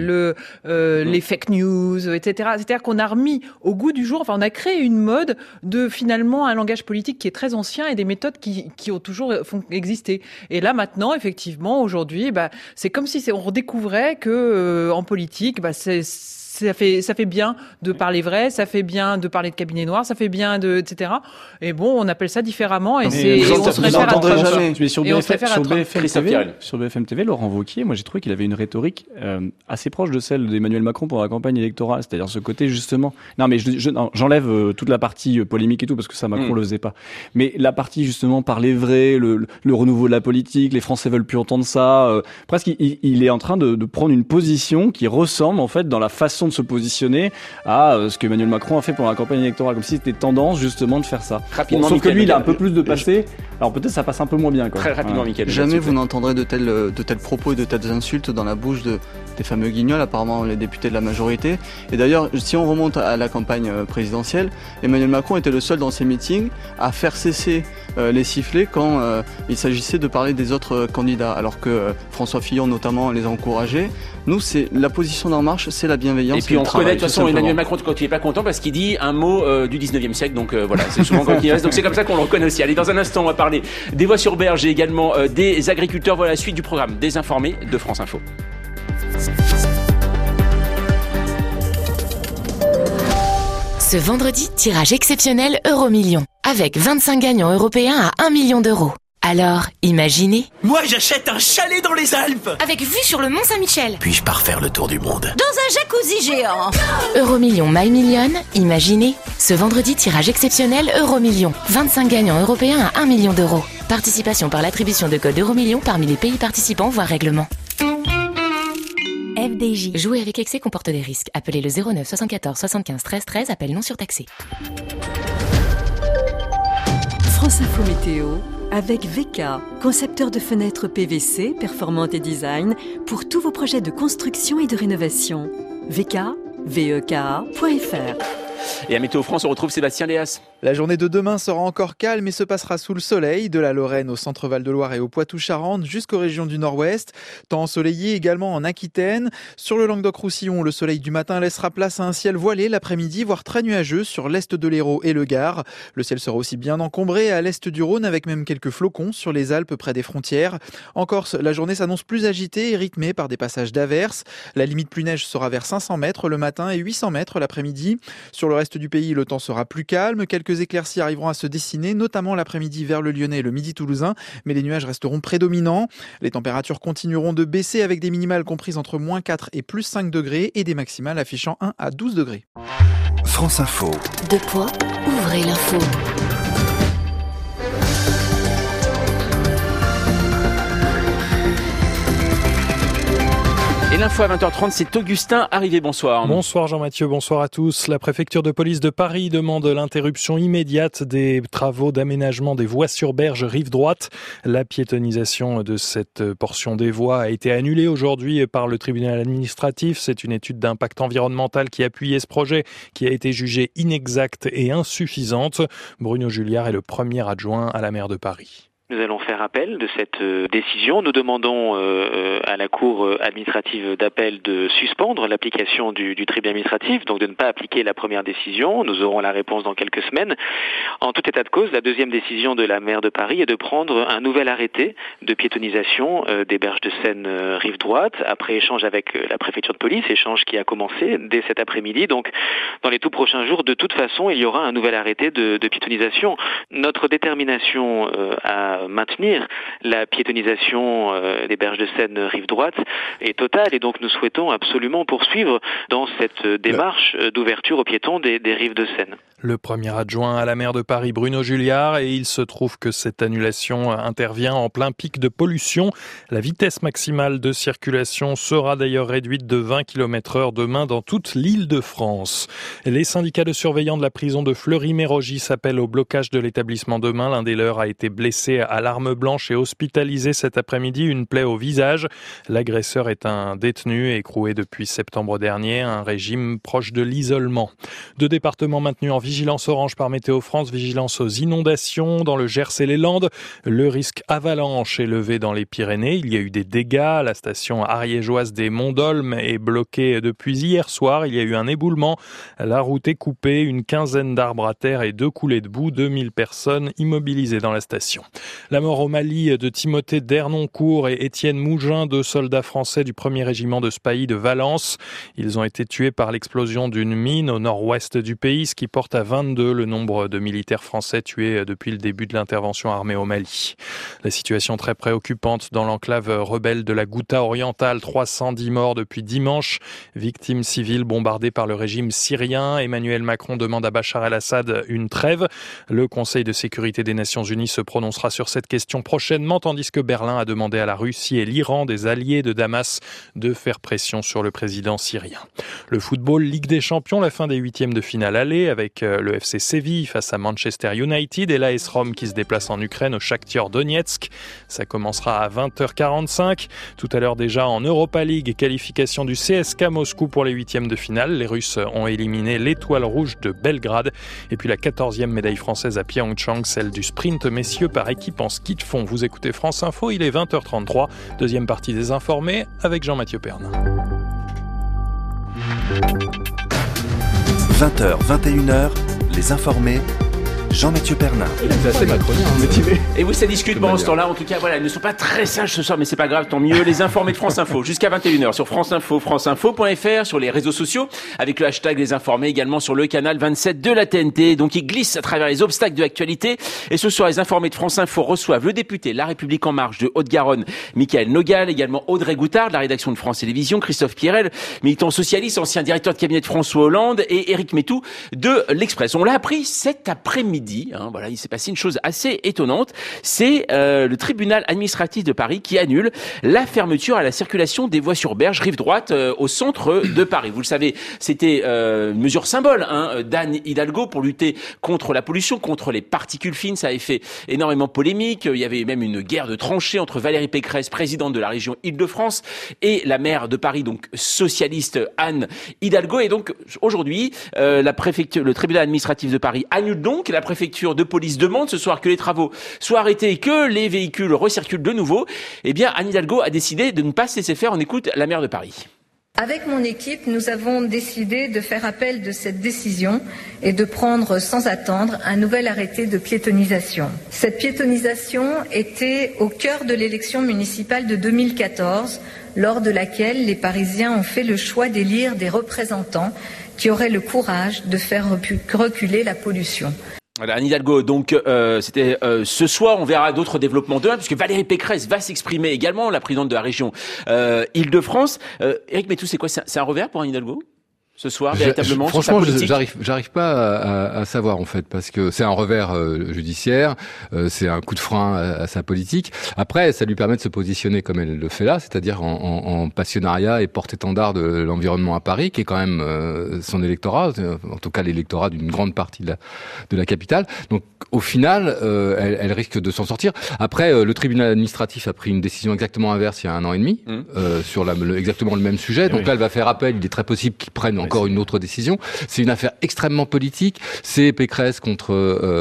les fake news, etc. C'est-à-dire qu'on a remis au goût du jour, on a créé une mode de finalement un langage politique qui est très ancien et des méthodes qui ont toujours existé. Et là maintenant, effectivement, aujourd'hui, c'est comme si on redécouvrait que en politique, ça fait bien de parler vrai, ça fait bien de parler de cabinet noir, ça fait bien etc. Et bon, on appelle ça différemment et on se réfère à Trump. Mais sur BFM TV, Laurent Wauquiez, moi j'ai trouvé qu'il avait une rhétorique assez proche de celle d'Emmanuel Macron pour la campagne électorale, c'est-à-dire ce côté justement. Non, mais j'enlève toute la partie polémique et tout parce que ça Macron le faisait pas. Mais la partie justement parler vrai, le renouveau de la politique, les Français veulent plus entendre ça. Presque, il est en train de prendre une position qui ressemble en fait dans la façon de se positionner à ce qu'Emmanuel Macron a fait pendant la campagne électorale, comme si c'était tendance justement de faire ça. Rapidement, sauf que lui, il a un peu plus de passé. Alors peut-être ça passe un peu moins bien. Quoi. Très rapidement, Mickaël. Jamais vous n'entendrez de tels propos et de telles insultes dans la bouche des fameux guignols, apparemment les députés de la majorité. Et d'ailleurs, si on remonte à la campagne présidentielle, Emmanuel Macron était le seul dans ses meetings à faire cesser les sifflets quand il s'agissait de parler des autres candidats, alors que François Fillon notamment les a encouragés. Nous, c'est la position d'En Marche, c'est la bienveillance. Et puis on connaît de toute façon Emmanuel Macron quand il est pas content parce qu'il dit un mot du 19e siècle, donc voilà, c'est souvent quand il reste. Donc c'est comme ça qu'on le reconnaît aussi. Allez, dans un instant, on va parler des voies sur berge et également des agriculteurs. Voilà la suite du programme Désinformé de France Info. Ce vendredi, tirage exceptionnel Euromillions, avec 25 gagnants européens à 1 million d'euros. Alors, imaginez... Moi, j'achète un chalet dans les Alpes avec vue sur le Mont Saint-Michel. Puis je pars faire le tour du monde. Dans un jacuzzi géant. Euromillions My Million, imaginez. Ce vendredi, tirage exceptionnel Euromillions. 25 gagnants européens à 1 million d'euros. Participation par l'attribution de codes Euromillions parmi les pays participants, voire règlement. FDJ. Jouer avec excès comporte des risques. Appelez le 09 74 75 13 13. Appel non surtaxé. France Info Météo avec VK, concepteur de fenêtres PVC, performantes et design pour tous vos projets de construction et de rénovation. vk.fr. Et à Météo France, on retrouve Sébastien Léas. La journée de demain sera encore calme et se passera sous le soleil, de la Lorraine au centre Val-de-Loire et au Poitou-Charentes jusqu'aux régions du nord-ouest. Temps ensoleillé également en Aquitaine. Sur le Languedoc-Roussillon, le soleil du matin laissera place à un ciel voilé l'après-midi, voire très nuageux sur l'est de l'Hérault et le Gard. Le ciel sera aussi bien encombré à l'est du Rhône avec même quelques flocons sur les Alpes près des frontières. En Corse, la journée s'annonce plus agitée et rythmée par des passages d'averses. La limite pluie-neige sera vers 500 mètres le matin et 800 mètres l'après-midi. Sur le reste du pays, le temps sera plus calme. Quelques éclaircies arriveront à se dessiner, notamment l'après-midi vers le Lyonnais et le Midi toulousain, mais les nuages resteront prédominants. Les températures continueront de baisser avec des minimales comprises entre moins 4 et plus 5 degrés et des maximales affichant 1 à 12 degrés. France Info. Deux poids, ouvrez l'info. Et l'info à 20h30, c'est Augustin Arrivé. Bonsoir. Bonsoir Jean-Mathieu, bonsoir à tous. La préfecture de police de Paris demande l'interruption immédiate des travaux d'aménagement des voies sur berge rive droite. La piétonisation de cette portion des voies a été annulée aujourd'hui par le tribunal administratif. C'est une étude d'impact environnemental qui appuyait ce projet qui a été jugée inexacte et insuffisante. Bruno Julliard est le premier adjoint à la maire de Paris. Nous allons faire appel de cette décision. Nous demandons à la Cour administrative d'appel de suspendre l'application du tribunal administratif, donc de ne pas appliquer la première décision. Nous aurons la réponse dans quelques semaines. En tout état de cause, la deuxième décision de la maire de Paris est de prendre un nouvel arrêté de piétonisation des berges de Seine rive droite, après échange avec la préfecture de police, échange qui a commencé dès cet après-midi. Donc, dans les tout prochains jours, de toute façon, il y aura un nouvel arrêté de piétonisation. Notre détermination à maintenir la piétonisation des berges de Seine rive droite est totale et donc nous souhaitons absolument poursuivre dans cette démarche d'ouverture aux piétons des rives de Seine. Le premier adjoint à la maire de Paris, Bruno Julliard, et il se trouve que cette annulation intervient en plein pic de pollution. La vitesse maximale de circulation sera d'ailleurs réduite de 20 km/h demain dans toute l'Île-de-France. Les syndicats de surveillants de la prison de Fleury-Mérogis s'appellent au blocage de l'établissement demain. L'un des leurs a été blessé à l'arme blanche et hospitalisé cet après-midi, une plaie au visage. L'agresseur est un détenu écroué depuis septembre dernier, un régime proche de l'isolement. 2 départements maintenus en vigilance orange par Météo France, vigilance aux inondations dans le Gers et les Landes. Le risque avalanche est levé dans les Pyrénées. Il y a eu des dégâts. La station ariégeoise des Monts-d'Olme est bloquée depuis hier soir. Il y a eu un éboulement. La route est coupée. Une quinzaine d'arbres à terre et 2 coulées de boue. 2000 personnes immobilisées dans la station. La mort au Mali de Timothée Dernoncourt et Étienne Mougin, 2 soldats français du 1er régiment de Spahi de Valence. Ils ont été tués par l'explosion d'une mine au nord-ouest du pays, ce qui porte à 22 le nombre de militaires français tués depuis le début de l'intervention armée au Mali. La situation très préoccupante dans l'enclave rebelle de la Ghouta orientale. 310 morts depuis dimanche. Victimes civiles bombardées par le régime syrien. Emmanuel Macron demande à Bachar el-Assad une trêve. Le Conseil de sécurité des Nations Unies se prononcera sur cette question prochainement, tandis que Berlin a demandé à la Russie et l'Iran, des alliés de Damas, de faire pression sur le président syrien. Le football, Ligue des Champions, la fin des 8e de finale aller avec le FC Séville face à Manchester United et l'AS Rome qui se déplace en Ukraine au Shakhtar Donetsk. Ça commencera à 20h45. Tout à l'heure déjà en Europa League, qualification du CSKA Moscou pour les 8e de finale. Les Russes ont éliminé l'Étoile Rouge de Belgrade. Et puis la 14e médaille française à Pyeongchang, celle du sprint messieurs par équipe en ski de fond. Vous écoutez France Info, il est 20h33. Deuxième partie des informés avec Jean-Mathieu Pernin. 20h, 21h, les informés, Jean-Mathieu Pernin. C'est assez macronien, motivé. Et oui, ça discute bon ce temps-là. En tout cas, voilà, ils ne sont pas très sages ce soir, mais c'est pas grave, tant mieux. Les informés de France Info, jusqu'à 21h sur France Info, franceinfo.fr, sur les réseaux sociaux, avec le hashtag Les Informés, également sur le canal 27 de la TNT. Donc, ils glissent à travers les obstacles de l'actualité. Et ce soir, les informés de France Info reçoivent le député La République En Marche de Haute-Garonne, Michael Nogal, également Audrey Goutard, de la rédaction de France Télévisions, Christophe Pierrel, militant socialiste, ancien directeur de cabinet de François Hollande, et Éric Métou de l'Express. On l'a appris cet après-midi. Voilà, il s'est passé une chose assez étonnante. C'est le tribunal administratif de Paris qui annule la fermeture à la circulation des voies sur berge rive droite au centre de Paris. Vous le savez, c'était une mesure symbole d'Anne Hidalgo pour lutter contre la pollution, contre les particules fines. Ça avait fait énormément polémique. Il y avait même une guerre de tranchées entre Valérie Pécresse, présidente de la région Île-de-France, et la maire de Paris, donc socialiste Anne Hidalgo. Et donc aujourd'hui, le tribunal administratif de Paris annule donc. La préfecture de police demande ce soir que les travaux soient arrêtés et que les véhicules recirculent de nouveau. Eh bien, Anne Hidalgo a décidé de ne pas se laisser faire. On écoute la maire de Paris. Avec mon équipe, nous avons décidé de faire appel de cette décision et de prendre sans attendre un nouvel arrêté de piétonisation. Cette piétonisation était au cœur de l'élection municipale de 2014, lors de laquelle les Parisiens ont fait le choix d'élire des représentants qui auraient le courage de faire reculer la pollution. Voilà, Anne Hidalgo, donc c'était ce soir, on verra d'autres développements demain, puisque Valérie Pécresse va s'exprimer également, la présidente de la région Île-de-France. Éric Métou, c'est quoi, c'est un revers pour Anne Hidalgo ce soir, véritablement? Franchement, j'arrive pas à savoir, en fait, parce que c'est un revers judiciaire, c'est un coup de frein à sa politique. Après, ça lui permet de se positionner comme elle le fait là, c'est-à-dire en passionnariat et porte-étendard de l'environnement à Paris, qui est quand même son électorat, en tout cas l'électorat d'une grande partie de la capitale. Donc, au final, elle risque de s'en sortir. Après, le tribunal administratif a pris une décision exactement inverse il y a 1 an et demi, sur exactement le même sujet. Donc là, elle va faire appel. Il est très possible qu'ils prennent encore une autre décision. C'est une affaire extrêmement politique. C'est Pécresse contre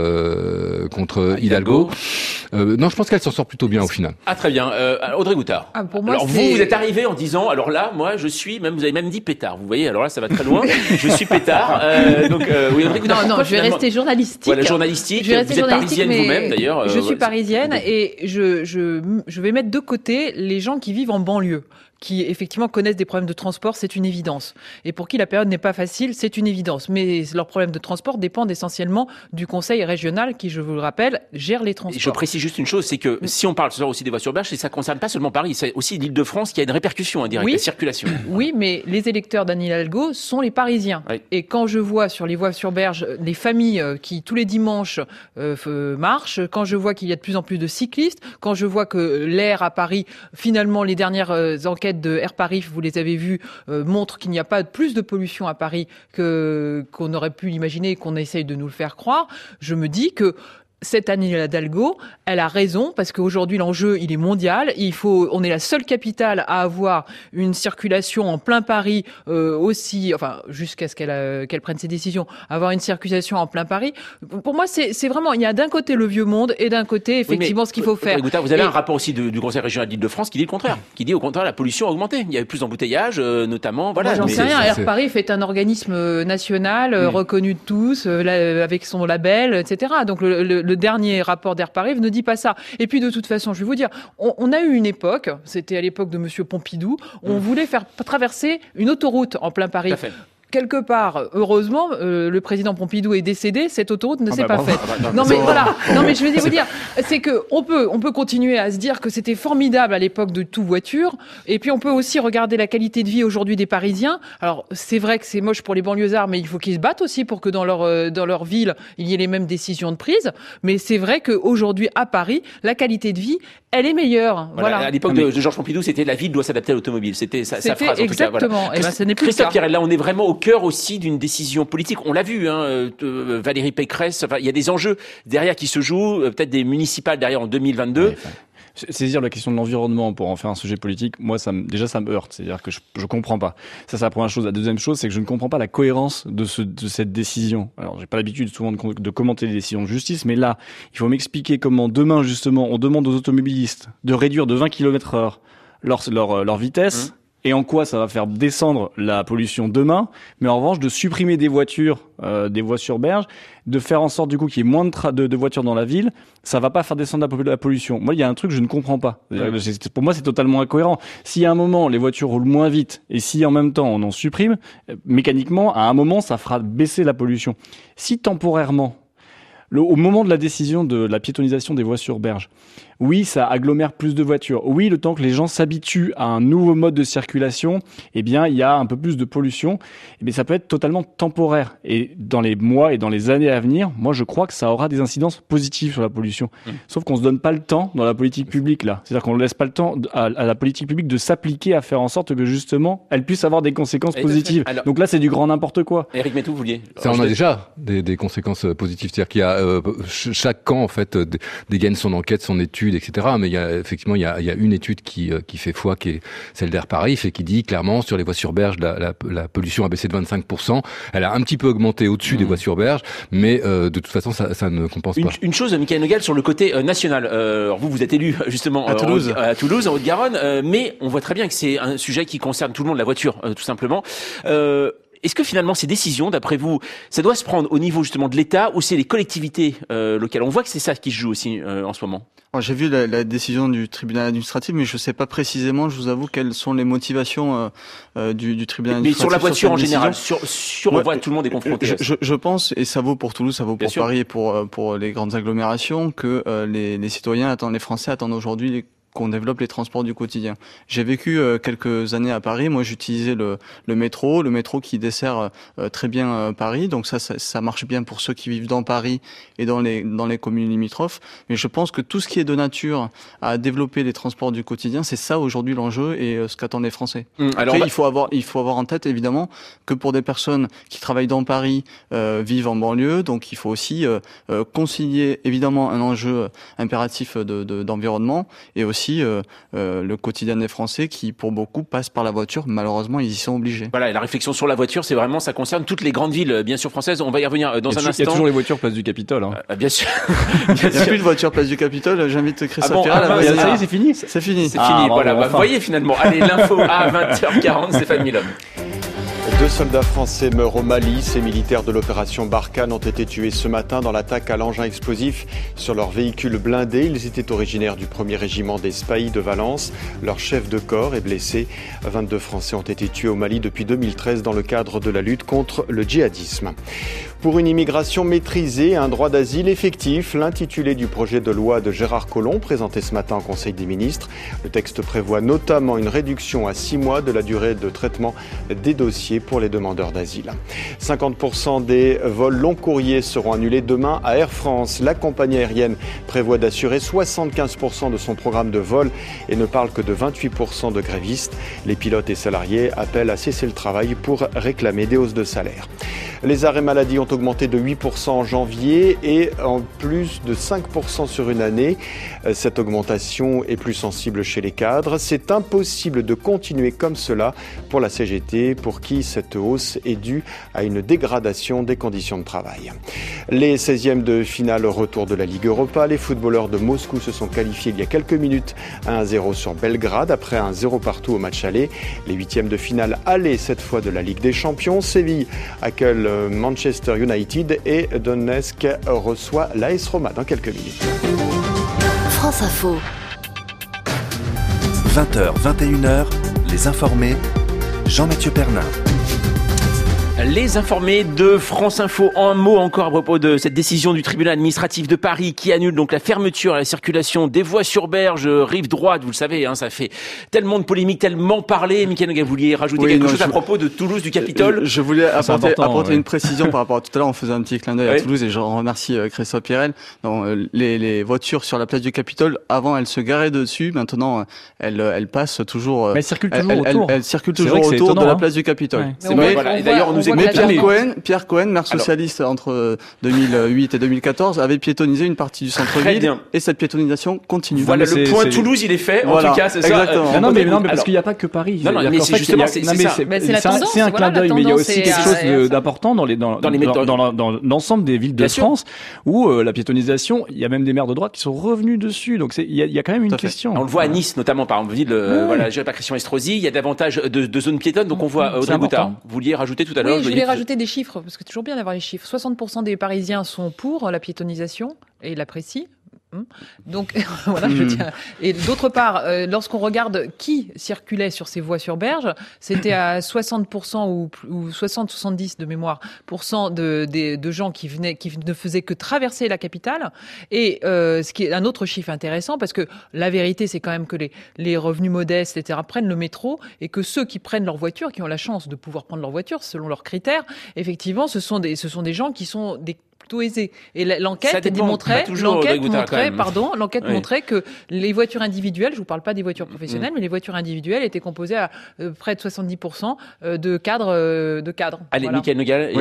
Hidalgo. Non, je pense qu'elle s'en sort plutôt bien au final. Ah, très bien. Audrey Goutard. Pour moi, alors vous êtes arrivé en disant, alors là, moi, vous avez même dit pétard. Vous voyez, alors là, ça va très loin. Je suis pétard. Oui, Audrey Goutard. Non, je vais rester journalistique. Voilà, journalistique. Vous êtes parisienne vous-même, d'ailleurs. Je suis parisienne et je vais mettre de côté les gens qui vivent en banlieue, qui effectivement connaissent des problèmes de transport, c'est une évidence. Et pour qui la période n'est pas facile, c'est une évidence. Mais leurs problèmes de transport dépendent essentiellement du conseil régional qui, je vous le rappelle, gère les transports. Et je précise juste une chose, c'est que si on parle ce soir aussi des voies sur berge, ça ne concerne pas seulement Paris, c'est aussi l'Île-de-France qui a une répercussion indirecte, la circulation. Oui, mais les électeurs d'Anne Hidalgo sont les Parisiens. Oui. Et quand je vois sur les voies sur berge les familles qui tous les dimanches marchent, quand je vois qu'il y a de plus en plus de cyclistes, quand je vois que l'air à Paris, finalement les dernières enquêtes de Air Paris, vous les avez vues, montrent qu'il n'y a pas plus de pollution à Paris qu'on aurait pu l'imaginer et qu'on essaye de nous le faire croire. Je me dis que cette Anne Hidalgo, elle a raison parce qu'aujourd'hui l'enjeu il est mondial. On est la seule capitale à avoir une circulation en plein Paris jusqu'à ce qu'elle prenne ses décisions, avoir une circulation en plein Paris. Pour moi, c'est vraiment, il y a d'un côté le vieux monde et d'un côté effectivement ce qu'il faut faire. Vous avez un rapport aussi du Conseil régional d'Île-de-France qui dit le contraire, qui dit au contraire la pollution a augmenté. Il y avait plus d'embouteillages, notamment. Voilà. Moi, j'en sais rien. Air Paris est un organisme national reconnu de tous, avec son label, etc. Donc le dernier rapport d'Air Paris ne dit pas ça. Et puis de toute façon, je vais vous dire, on a eu une époque, c'était à l'époque de Monsieur Pompidou, où on voulait faire traverser une autoroute en plein Paris. Quelque part, heureusement, le président Pompidou est décédé, cette autoroute ne s'est pas faite. Non mais voilà. Non mais je vais vous dire, c'est que on peut continuer à se dire que c'était formidable à l'époque de tout voiture, et puis on peut aussi regarder la qualité de vie aujourd'hui des Parisiens. Alors c'est vrai que c'est moche pour les banlieusards, mais il faut qu'ils se battent aussi pour que dans leur ville il y ait les mêmes décisions de prise. Mais c'est vrai qu'aujourd'hui à Paris, la qualité de vie, elle est meilleure. Voilà. À l'époque de Georges Pompidou, c'était la ville doit s'adapter à l'automobile. C'était sa phrase. En Exactement. Tout cas, voilà. Et ben, ce n'est plus Christophe Pirel, là on est vraiment au cœur aussi d'une décision politique. On l'a vu, Valérie Pécresse. Enfin, il y a des enjeux derrière qui se jouent, peut-être des municipales derrière en 2022. Saisir la question de l'environnement pour en faire un sujet politique, moi, ça me heurte. C'est-à-dire que je comprends pas. Ça, c'est la première chose. La deuxième chose, c'est que je ne comprends pas la cohérence de cette décision. Alors, j'ai pas l'habitude souvent de commenter les décisions de justice, mais là, il faut m'expliquer comment demain, justement, on demande aux automobilistes de réduire de 20 km/h leur vitesse. Et en quoi ça va faire descendre la pollution demain, mais en revanche de supprimer des voitures, des voies sur berge, de faire en sorte du coup qu'il y ait moins de voitures dans la ville, ça va pas faire descendre la pollution. Moi, il y a un truc que je ne comprends pas. Pour moi, c'est totalement incohérent. Si à un moment les voitures roulent moins vite et si en même temps on en supprime, mécaniquement, à un moment, ça fera baisser la pollution. Si temporairement, au moment de la décision de la piétonisation des voies sur berge, oui, ça agglomère plus de voitures. Oui, le temps que les gens s'habituent à un nouveau mode de circulation, eh bien, il y a un peu plus de pollution. Eh bien, ça peut être totalement temporaire. Et dans les mois et dans les années à venir, moi, je crois que ça aura des incidences positives sur la pollution. Sauf qu'on se donne pas le temps dans la politique publique, là. C'est-à-dire qu'on ne laisse pas le temps à la politique publique de s'appliquer à faire en sorte que, justement, elle puisse avoir des conséquences positives. Alors, donc là, c'est du grand n'importe quoi. Éric Mettou, vous vouliez? Ça, on a déjà des conséquences positives. C'est-à-dire qu'il y a, chaque camp, en fait, dégaine son enquête, son étude, etc. Mais il y a une étude qui fait foi, qui est celle d'Air Paris, et qui dit clairement sur les voies sur berge, la pollution a baissé de 25%. Elle a un petit peu augmenté au-dessus des voies sur berge, mais de toute façon, ça ne compense pas. Une chose, Michael Nogal, sur le côté national. Alors vous êtes élu justement à Toulouse, en Haute-Garonne, mais on voit très bien que c'est un sujet qui concerne tout le monde, la voiture, tout simplement. Est-ce que finalement ces décisions, d'après vous, ça doit se prendre au niveau justement de l'État ou c'est les collectivités locales? On voit que c'est ça qui se joue aussi en ce moment. Alors, j'ai vu la décision du tribunal administratif, mais je ne sais pas précisément, je vous avoue, quelles sont les motivations du tribunal administratif. Mais sur la voiture en général, sur la voie, tout le monde est confronté. Je pense, et ça vaut pour Toulouse, ça vaut pour Paris et pour les grandes agglomérations, que les citoyens attendent, les Français attendent aujourd'hui qu'on développe les transports du quotidien. J'ai vécu quelques années à Paris. Moi, j'utilisais le métro qui dessert très bien Paris. Donc ça marche bien pour ceux qui vivent dans Paris et dans les communes limitrophes. Mais je pense que tout ce qui est de nature à développer les transports du quotidien, c'est ça aujourd'hui l'enjeu et ce qu'attendent les Français. Alors, il faut avoir en tête évidemment que pour des personnes qui travaillent dans Paris, vivent en banlieue, donc il faut aussi concilier évidemment un enjeu impératif d'environnement et aussi le quotidien des Français qui, pour beaucoup, passent par la voiture. Malheureusement, ils y sont obligés. Voilà, et la réflexion sur la voiture, c'est vraiment, ça concerne toutes les grandes villes, bien sûr, françaises. On va y revenir dans un instant. Il y a toujours les voitures place du Capitole. Bien sûr. Il n'y a plus de voiture place du Capitole. J'invite Christophe Pirel à ça y est, c'est fini. C'est fini. C'est fini. Voilà. Vous voyez finalement. Allez, l'info à 20h40, Stéphane Milhomme. 2 soldats français meurent au Mali. Ces militaires de l'opération Barkhane ont été tués ce matin dans l'attaque à l'engin explosif sur leur véhicule blindé. Ils étaient originaires du 1er régiment des Spahis de Valence. Leur chef de corps est blessé. 22 Français ont été tués au Mali depuis 2013 dans le cadre de la lutte contre le djihadisme. Pour une immigration maîtrisée et un droit d'asile effectif, l'intitulé du projet de loi de Gérard Collomb, présenté ce matin en Conseil des ministres. Le texte prévoit notamment une réduction à 6 mois de la durée de traitement des dossiers pour les demandeurs d'asile. 50% des vols long courriers seront annulés demain à Air France. La compagnie aérienne prévoit d'assurer 75% de son programme de vol et ne parle que de 28% de grévistes. Les pilotes et salariés appellent à cesser le travail pour réclamer des hausses de salaire. Les arrêts maladie ont augmenté de 8% en janvier et en plus de 5% sur une année. Cette augmentation est plus sensible chez les cadres. C'est impossible de continuer comme cela pour la CGT, pour qui cette hausse est due à une dégradation des conditions de travail. Les 16e de finale retour de la Ligue Europa. Les footballeurs de Moscou se sont qualifiés il y a quelques minutes à 1-0 sur Belgrade après un 0 partout au match aller. Les 8e de finale aller cette fois de la Ligue des Champions. Séville accueille Manchester United et Donetsk reçoit l'AS Roma dans quelques minutes. France Info. 20h, 21h, les informés, Jean-Mathieu Pernin. Les informés de France Info. Un mot encore à propos de cette décision du tribunal administratif de Paris qui annule donc la fermeture à la circulation des voies sur berge, rive droite. Vous le savez, ça fait tellement de polémiques, tellement parlé. Mickaël Noguet, vous vouliez rajouter quelque chose à propos de Toulouse, du Capitole? Je voulais apporter une précision par rapport à tout à l'heure. On faisait un petit clin d'œil à Toulouse et je remercie Christophe Pirel. Les voitures sur la place du Capitole, avant elles se garaient dessus. Maintenant, elles passent toujours. Mais elles circulent toujours autour. Elles circulent toujours autour de la place du Capitole. Et d'ailleurs, on nous mais Pierre Cohen, maire socialiste entre 2008 et 2014, avait piétonnisé une partie du centre-ville et cette piétonisation continue. Voilà, le point Toulouse, il est fait. En tout cas, c'est ça. Non, mais parce qu'il n'y a pas que Paris. Non, mais c'est justement, c'est ça. C'est un clin d'œil, mais il y a aussi quelque chose d'important dans l'ensemble des villes de France où la piétonisation, il y a même des maires de droite qui sont revenus dessus. Donc il y a quand même une question. On le voit à Nice, notamment, par exemple, ville gérée par Christian Estrosi. Il y a davantage de zones piétonnes. Donc on voit Audrey Boutard. Vous vouliez rajouter tout à l'heure? Je voulais rajouter des chiffres, parce que c'est toujours bien d'avoir les chiffres. 60% des Parisiens sont pour la piétonisation et l'apprécient. Donc voilà, je tiens. Et d'autre part, lorsqu'on regarde qui circulait sur ces voies sur berge, c'était à 60% ou 60-70 de mémoire de gens qui ne faisaient que traverser la capitale. Et ce qui est un autre chiffre intéressant, parce que la vérité, c'est quand même que les revenus modestes, etc., prennent le métro, et que ceux qui prennent leur voiture, qui ont la chance de pouvoir prendre leur voiture selon leurs critères, effectivement, ce sont des gens qui sont des aisé. Et l'enquête montrait que les voitures individuelles, je vous parle pas des voitures professionnelles, mais les voitures individuelles étaient composées à près de 70% de cadres. Allez, Mickaël Noguet,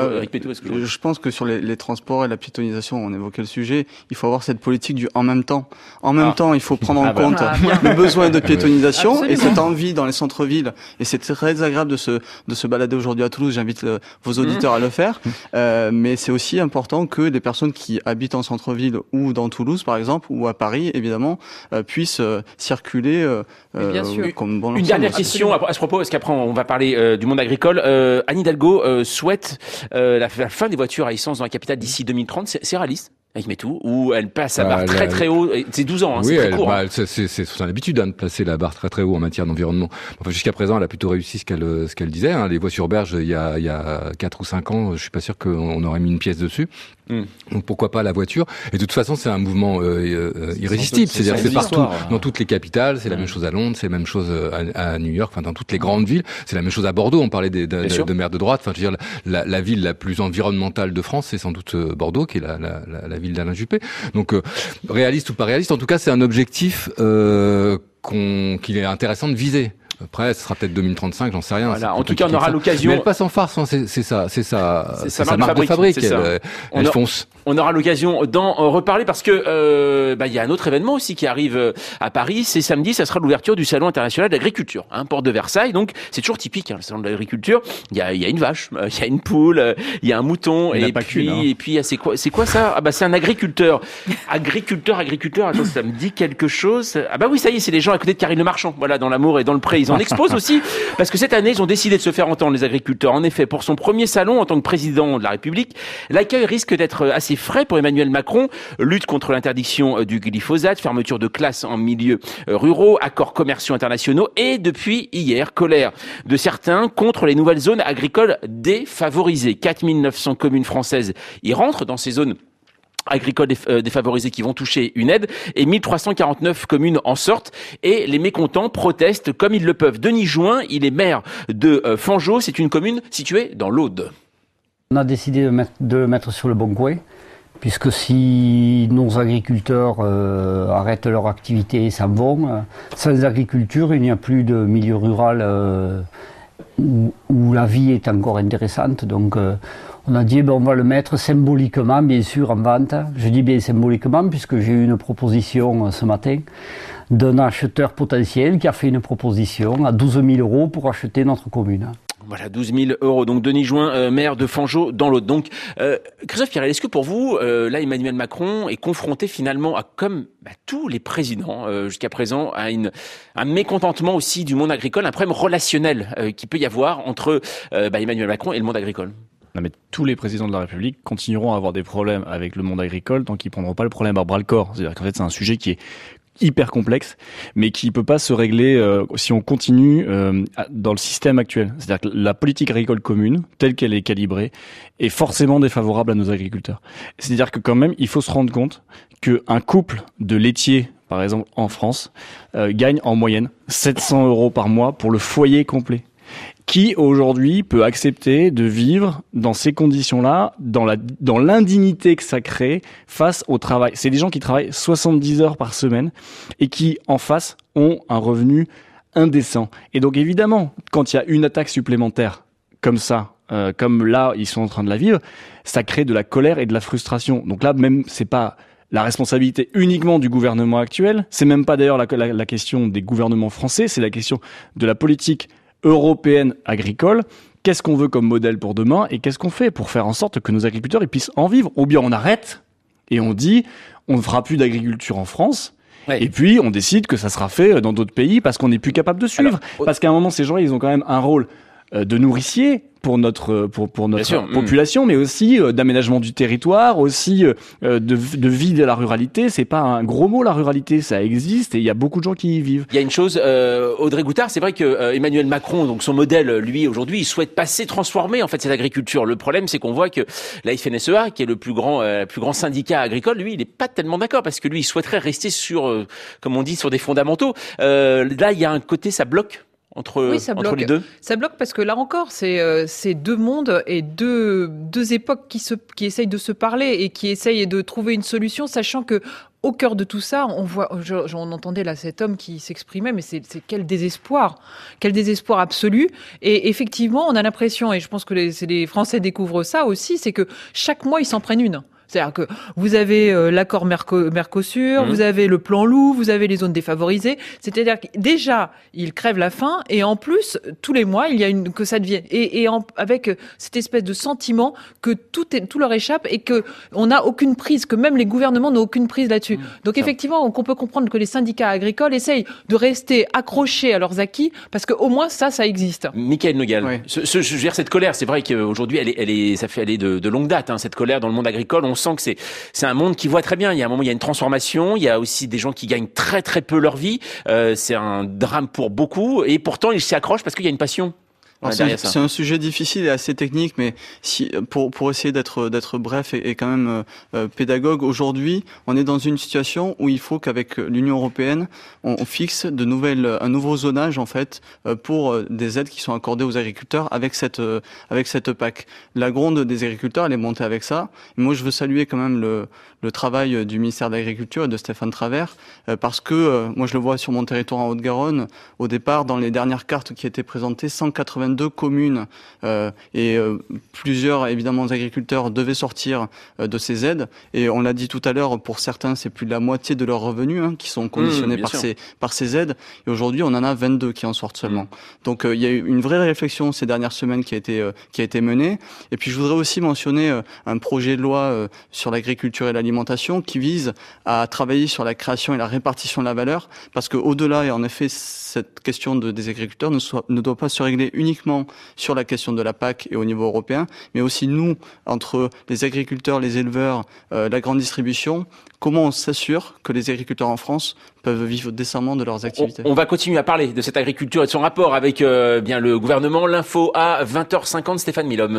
je pense que sur les transports et la piétonisation, on évoquait le sujet, il faut avoir cette politique du en même temps. En même temps, il faut prendre en compte le besoin de piétonisation et cette envie dans les centres-villes. Et c'est très agréable de se balader aujourd'hui à Toulouse. J'invite vos auditeurs à le faire. Mais c'est aussi important que les personnes qui habitent en centre-ville ou dans Toulouse, par exemple, ou à Paris, évidemment, puissent circuler comme bon. Une dernière question à ce propos, parce qu'après on va parler du monde agricole. Anne Hidalgo souhaite la fin des voitures à essence dans la capitale d'ici 2030. C'est réaliste? Avec Metou, où elle passe la barre très très haut. C'est 12 ans, c'est très court. C'est son habitude de placer la barre très très haut en matière d'environnement. Enfin, jusqu'à présent, elle a plutôt réussi ce qu'elle disait. Les voies sur berge, il y a 4 ou 5 ans, je suis pas sûr qu'on aurait mis une pièce dessus. Donc pourquoi pas la voiture? Et de toute façon, c'est un mouvement irrésistible. C'est-à-dire que c'est partout, dans toutes les capitales. C'est la même chose à Londres, c'est la même chose à New York, enfin dans toutes les grandes villes. C'est la même chose à Bordeaux. On parlait de maires de droite. Enfin, je veux dire, la ville la plus environnementale de France, c'est sans doute Bordeaux, qui est la ville d'Alain Juppé. Donc réaliste ou pas réaliste, en tout cas c'est un objectif qu'il est intéressant de viser. Après, ce sera peut-être 2035, j'en sais rien. Voilà. En tout cas, on aura l'occasion. Mais elle passe en farce, c'est sa marque de fabrique. Elle fonce. On aura l'occasion d'en reparler parce que il y a un autre événement aussi qui arrive à Paris. C'est samedi, ça sera l'ouverture du Salon international d'agriculture, porte de Versailles. Donc c'est toujours typique, le salon de l'agriculture. Il y a une vache, il y a une poule, il y a un mouton, et puis c'est quoi ça? C'est un agriculteur. Agriculteur. Attends, ça me dit quelque chose. Oui, ça y est, c'est les gens à côté de Karine Le Marchand. Voilà, dans l'amour et dans le pré. Ils en exposent aussi, parce que cette année, ils ont décidé de se faire entendre, les agriculteurs. En effet, pour son premier salon en tant que président de la République, l'accueil risque d'être assez frais pour Emmanuel Macron. Lutte contre l'interdiction du glyphosate, fermeture de classes en milieux ruraux, accords commerciaux internationaux et, depuis hier, colère de certains contre les nouvelles zones agricoles défavorisées. 4900 communes françaises y rentrent dans ces zones agricoles défavorisés qui vont toucher une aide, et 1349 communes en sortent, et les mécontents protestent comme ils le peuvent. Denis Join, il est maire de Fangeau, c'est une commune située dans l'Aude. On a décidé de le mettre sur le bon coin, puisque si nos agriculteurs arrêtent leur activité et s'en vont, sans agriculture, il n'y a plus de milieu rural où la vie est encore intéressante. Donc On a dit, on va le mettre symboliquement, bien sûr, en vente. Je dis bien symboliquement, puisque j'ai eu une proposition ce matin d'un acheteur potentiel qui a fait une proposition à 12 000 € pour acheter notre commune. Voilà, 12 000 €. Donc, Denis Join, maire de Fanjeaux, dans l'Aude. Donc, Christophe Pirel, est-ce que pour vous, là, Emmanuel Macron est confronté finalement à, comme tous les présidents jusqu'à présent, à un mécontentement aussi du monde agricole, un problème relationnel qui peut y avoir entre Emmanuel Macron et le monde agricole? Non, mais tous les présidents de la République continueront à avoir des problèmes avec le monde agricole tant qu'ils prendront pas le problème à bras-le-corps. C'est-à-dire qu'en fait, c'est un sujet qui est hyper complexe, mais qui peut pas se régler si on continue dans le système actuel. C'est-à-dire que la politique agricole commune, telle qu'elle est calibrée, est forcément défavorable à nos agriculteurs. C'est-à-dire que quand même, il faut se rendre compte qu'un couple de laitiers, par exemple en France, gagne en moyenne 700 € par mois pour le foyer complet. Qui aujourd'hui peut accepter de vivre dans ces conditions-là, dans l'indignité que ça crée face au travail. C'est des gens qui travaillent 70 heures par semaine et qui, en face, ont un revenu indécent. Et donc évidemment, quand il y a une attaque supplémentaire comme ça, comme là ils sont en train de la vivre, ça crée de la colère et de la frustration. Donc là, même, c'est pas la responsabilité uniquement du gouvernement actuel, c'est même pas d'ailleurs la question des gouvernements français, c'est la question de la politique européenne agricole. Qu'est-ce qu'on veut comme modèle pour demain et qu'est-ce qu'on fait pour faire en sorte que nos agriculteurs ils puissent en vivre? Ou bien on arrête et on dit on ne fera plus d'agriculture en France. Ouais. Et puis on décide que ça sera fait dans d'autres pays parce qu'on n'est plus capable de suivre. Parce qu'à un moment ces gens ils ont quand même un rôle de nourricier pour notre population, mais aussi d'aménagement du territoire, aussi de vie de la ruralité. C'est pas un gros mot, la ruralité, ça existe et il y a beaucoup de gens qui y vivent. Il y a une chose, Audrey Goutard, c'est vrai que Emmanuel Macron, donc son modèle, lui aujourd'hui, il souhaite transformer en fait cette agriculture. Le problème, c'est qu'on voit que la FNSEA, qui est le plus grand syndicat agricole, lui, il n'est pas tellement d'accord parce que lui, il souhaiterait rester sur, comme on dit, sur des fondamentaux. Là, il y a un côté, ça bloque. Entre les deux. Ça bloque parce que là encore, c'est deux mondes et deux époques qui essayent de se parler et qui essayent de trouver une solution, sachant que au cœur de tout ça, on entendait là cet homme qui s'exprimait, mais c'est quel désespoir absolu. Et effectivement, on a l'impression, et je pense que les Français découvrent ça aussi, c'est que chaque mois ils s'en prennent une. C'est-à-dire que vous avez l'accord Mercosur, vous avez le plan loup, vous avez les zones défavorisées. C'est-à-dire que déjà, ils crèvent la faim et en plus, tous les mois, il y a que ça devient avec cette espèce de sentiment que tout leur échappe et que on n'a aucune prise, que même les gouvernements n'ont aucune prise là-dessus. Donc effectivement, on peut comprendre que les syndicats agricoles essayent de rester accrochés à leurs acquis parce que au moins ça existe. Michaël Nogal, je veux dire cette colère, c'est vrai qu'aujourd'hui, elle est de longue date. Cette colère dans le monde agricole. On sent que c'est un monde qui voit très bien. Il y a un moment, il y a une transformation. Il y a aussi des gens qui gagnent très très peu leur vie. C'est un drame pour beaucoup. Et pourtant, ils s'y accrochent parce qu'il y a une passion. C'est un sujet difficile et assez technique, mais pour essayer d'être bref et quand même pédagogue, aujourd'hui, on est dans une situation où il faut qu'avec l'Union européenne, on fixe un nouveau zonage en fait pour des aides qui sont accordées aux agriculteurs avec cette PAC. La gronde des agriculteurs, elle est montée avec ça. Et moi, je veux saluer quand même le travail du ministère de l'Agriculture et de Stéphane Travert, parce que moi, je le vois sur mon territoire en Haute-Garonne. Au départ, dans les dernières cartes qui étaient présentées, 182 communes et plusieurs évidemment agriculteurs devaient sortir de ces aides, et on l'a dit tout à l'heure, pour certains c'est plus de la moitié de leurs revenus qui sont conditionnés par ces aides, et aujourd'hui on en a 22 qui en sortent seulement. Donc il y a eu une vraie réflexion ces dernières semaines qui a été menée. Et puis je voudrais aussi mentionner un projet de loi sur l'agriculture et l'alimentation qui vise à travailler sur la création et la répartition de la valeur, parce que au-delà, et en effet cette question des agriculteurs ne doit pas se régler uniquement sur la question de la PAC et au niveau européen, mais aussi nous, entre les agriculteurs, les éleveurs, la grande distribution, comment on s'assure que les agriculteurs en France peuvent vivre décemment de leurs activités. On va continuer à parler de cette agriculture et de son rapport avec le gouvernement. L'info à 20h50, Stéphane Milhomme.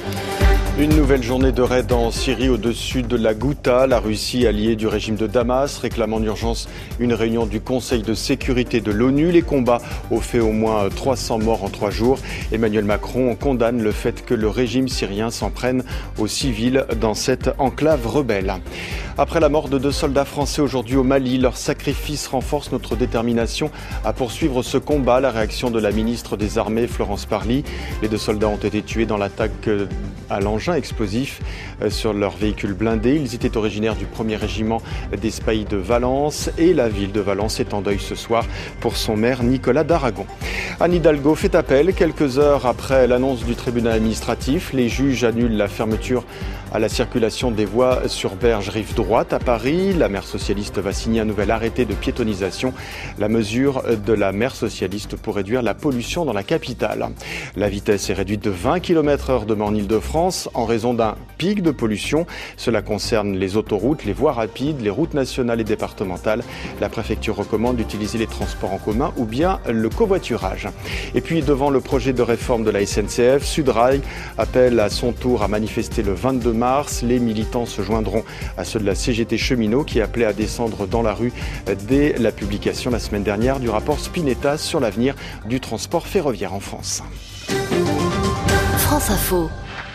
Une nouvelle journée de raid en Syrie au-dessus de la Ghouta. La Russie, alliée du régime de Damas, réclame en urgence une réunion du Conseil de sécurité de l'ONU. Les combats ont fait au moins 300 morts en 3 jours. Emmanuel Macron condamne le fait que le régime syrien s'en prenne aux civils dans cette enclave rebelle. Après la mort de 2 soldats français aujourd'hui au Mali, leur sacrifice renforce notre détermination à poursuivre ce combat. La réaction de la ministre des Armées, Florence Parly. Les 2 soldats ont été tués dans l'attaque à l'engin explosif sur leur véhicule blindé. Ils étaient originaires du 1er régiment des Spahis de Valence et la ville de Valence est en deuil ce soir pour son maire Nicolas d'Aragon. Anne Hidalgo fait appel quelques heures après l'annonce du tribunal administratif. Les juges annulent la fermeture à la circulation des voies sur Berge rive droite à Paris. La maire socialiste va signer un nouvel arrêté de piétonisation. La mesure de la maire socialiste pour réduire la pollution dans la capitale. La vitesse est réduite de 20 km/h demain en Ile-de-France en raison d'un pic de pollution. Cela concerne les autoroutes, les voies rapides, les routes nationales et départementales. La préfecture recommande d'utiliser les transports en commun ou bien le covoiturage. Et puis devant le projet de réforme de la SNCF, Sudrail appelle à son tour à manifester le 22 mars. Les militants se joindront à ceux de la CGT Cheminots qui appelaient à descendre dans la rue dès la publication la semaine dernière du rapport Spinetta sur l'avenir du transport ferroviaire en France. France Info.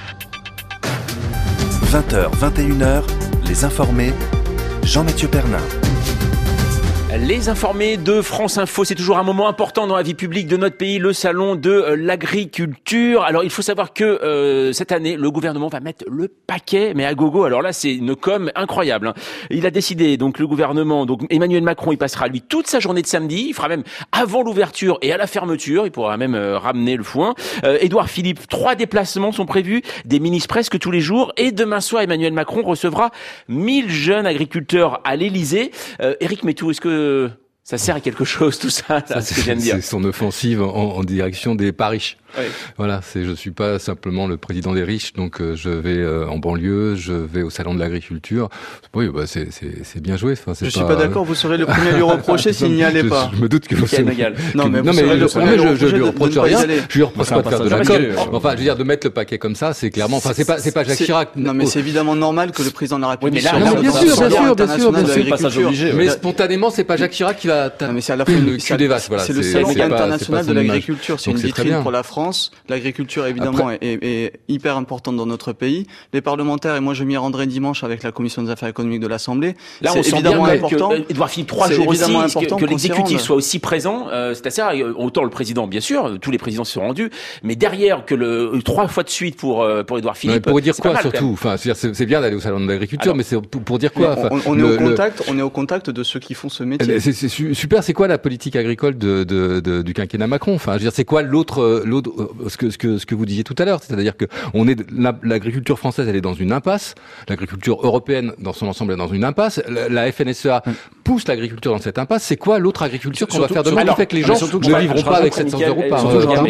20h, 21h, les informés, Jean-Mathieu Pernin. Les informés de France Info, c'est toujours un moment important dans la vie publique de notre pays, le salon de l'agriculture. Alors il faut savoir que cette année, le gouvernement va mettre le paquet, mais à gogo. Alors là, c'est une com incroyable. Il a décidé, donc le gouvernement, donc Emmanuel Macron, il passera lui toute sa journée de samedi. Il fera même avant l'ouverture et à la fermeture. Il pourra même ramener le foin. Édouard Philippe, 3 déplacements sont prévus, des ministres presque tous les jours. Et demain soir, Emmanuel Macron recevra 1000 jeunes agriculteurs à l'Élysée. Éric Métou, est-ce que ça sert à quelque chose tout ça, là, ce que je viens de dire? C'est son offensive en direction des pas riches. Oui. Voilà, je suis pas simplement le président des riches, donc je vais en banlieue, je vais au salon de l'agriculture. Oui, bah c'est bien joué. Enfin, je suis pas d'accord. Vous serez le premier à lui reprocher s'il n'y allait pas. Je me doute que vous serez. Non, mais je lui reproche rien. Je lui reproche pas de faire de la com. Enfin, je veux dire, de mettre le paquet comme ça, c'est clairement. Enfin, c'est pas Jacques Chirac. Non, mais c'est évidemment normal que le président de la République. Bien sûr. Mais spontanément, c'est pas Jacques Chirac qui va. Mais c'est à la fois le cul des vaches. C'est le salon international de l'agriculture. C'est une vitrine pour la France. L'agriculture, évidemment, est hyper importante dans notre pays. Les parlementaires, et moi je m'y rendrai dimanche avec la Commission des affaires économiques de l'Assemblée. Là, on sent bien important. Edouard Philippe, 3 jours aussi, que l'exécutif soit aussi présent. C'est assez rare. Autant le président, bien sûr, tous les présidents se sont rendus, mais derrière que 3 fois de suite pour Edouard Philippe. Pour dire quoi, surtout? Enfin, c'est bien d'aller au salon de l'agriculture, mais c'est pour dire quoi? On est au contact de ceux qui font ce métier. C'est super. C'est quoi la politique agricole du quinquennat Macron? Enfin, je veux dire, c'est quoi l'autre ce que vous disiez tout à l'heure, c'est-à-dire que l'agriculture française, elle est dans une impasse, l'agriculture européenne dans son ensemble est dans une impasse, la FNSEA pousse l'agriculture dans cette impasse. C'est quoi l'autre agriculture qu'on va faire demain qui fait que les gens ne vivront pas avec 700 euros par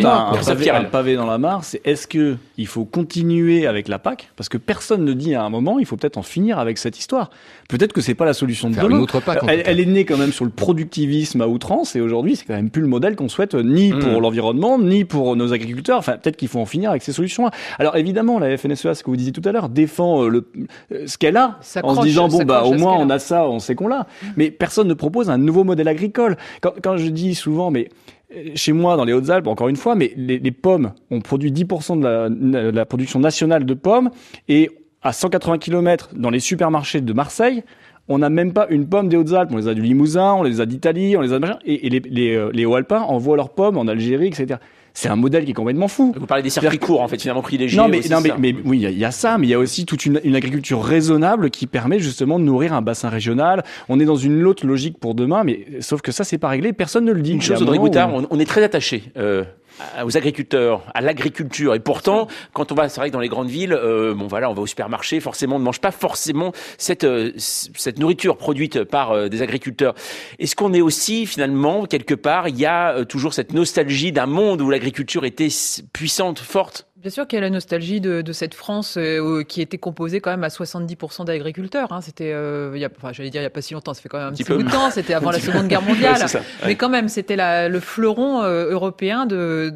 un pavé dans la mare? C'est est-ce que il faut continuer avec la PAC, parce que personne ne dit à un moment il faut peut-être en finir avec cette histoire. Peut-être que c'est pas la solution de demain. Elle est née quand même sur le productivisme à outrance et aujourd'hui c'est quand même plus le modèle qu'on souhaite ni pour l'environnement ni pour nos agriculteurs. Enfin, peut-être qu'il faut en finir avec ces solutions-là. Alors évidemment, la FNSEA, ce que vous disiez tout à l'heure, défend ce qu'elle a en se disant au moins on a ça, on sait qu'on l'a. Mais personne ne propose un nouveau modèle agricole. Quand je dis souvent, mais chez moi, dans les Hautes-Alpes, encore une fois, mais les pommes, on produit 10% de la production nationale de pommes et à 180 km dans les supermarchés de Marseille, on n'a même pas une pomme des Hautes-Alpes. On les a du Limousin, on les a d'Italie, on les a et les Hauts-Alpins envoient leurs pommes en Algérie, etc. C'est un modèle qui est complètement fou. Vous parlez des circuits courts, en fait, finalement privilégiés. Mais oui, il y a ça, mais il y a aussi toute une agriculture raisonnable qui permet justement de nourrir un bassin régional. On est dans une autre logique pour demain, mais sauf que ça, c'est pas réglé. Personne ne le dit. Une chose, Audrey Goutard, on est très attaché aux agriculteurs, à l'agriculture. Et pourtant, quand on va, c'est vrai que dans les grandes villes, on va au supermarché, forcément, on ne mange pas forcément cette nourriture produite par des agriculteurs. Est-ce qu'on est aussi, finalement, quelque part, il y a toujours cette nostalgie d'un monde où l'agriculture était puissante, forte? Bien sûr qu'il y a la nostalgie de cette France qui était composée quand même à 70% d'agriculteurs. Hein. C'était, il y a pas si longtemps, ça fait quand même un petit bout de temps. C'était avant la Seconde Guerre mondiale. Ouais, mais quand même, c'était le fleuron européen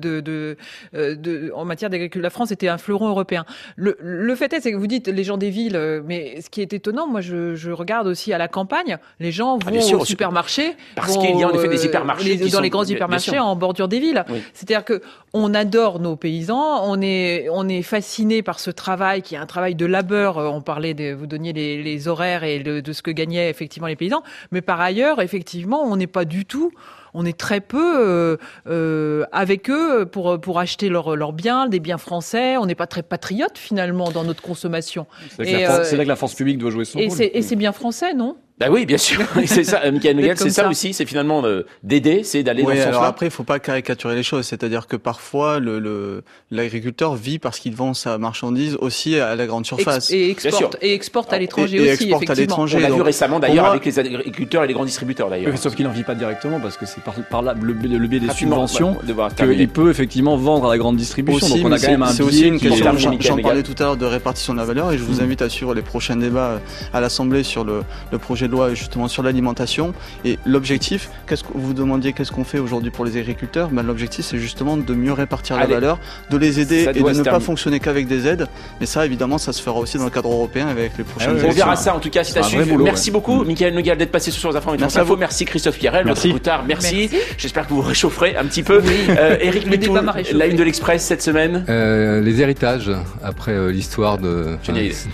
en matière d'agriculture. La France était un fleuron européen. Le fait est, c'est que vous dites les gens des villes, mais ce qui est étonnant, moi, je regarde aussi à la campagne, les gens vont au supermarché. Parce qu'il y a en effet des hypermarchés dans les grands hypermarchés en bordure des villes. Oui. C'est-à-dire que on adore nos paysans, on est est fasciné par ce travail qui est un travail de labeur. On parlait vous donniez les horaires et de ce que gagnaient effectivement les paysans. Mais par ailleurs, effectivement, on n'est pas du tout. On est très peu avec eux pour acheter leurs biens, des biens français. On n'est pas très patriote finalement dans notre consommation. C'est là que la force publique doit jouer son rôle. Et c'est bien français, non ? Bah oui, bien sûr. C'est ça, Michael Noguel, c'est ça aussi. C'est finalement d'aider, c'est d'aller dans ce sens-là. Alors après, il faut pas caricaturer les choses. C'est-à-dire que parfois, l'agriculteur vit parce qu'il vend sa marchandise aussi à la grande surface. Et exporte à l'étranger aussi, effectivement. On l'a vu récemment d'ailleurs avec les agriculteurs et les grands distributeurs d'ailleurs. Oui, sauf qu'il n'en vit pas directement parce que c'est par le biais des subventions qu'il peut effectivement vendre à la grande distribution. Aussi, donc on a quand même un c'est aussi une question. J'en parlais tout à l'heure de répartition de la valeur et je vous invite à suivre les prochains débats à l'Assemblée sur le projet de loi justement sur l'alimentation. Et l'objectif, vous demandiez qu'est-ce qu'on fait aujourd'hui pour les agriculteurs, l'objectif c'est justement de mieux répartir la valeur, de les aider et de ne pas fonctionner qu'avec des aides. Mais ça évidemment ça se fera aussi dans le cadre européen avec les prochaines élections. On verra ça en tout cas si tu as suivi. Merci beaucoup Michael Noguel d'être passé sur France Info. Merci Christophe Pierrel, notre Coutard. Merci. J'espère que vous vous réchaufferez un petit peu. Éric Moutou, la une de l'Express cette semaine. Les héritages après l'histoire de...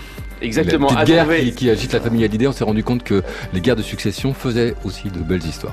Exactement. La petite guerre qui agite la famille Hallyday, on s'est rendu compte que les guerres de succession faisaient aussi de belles histoires.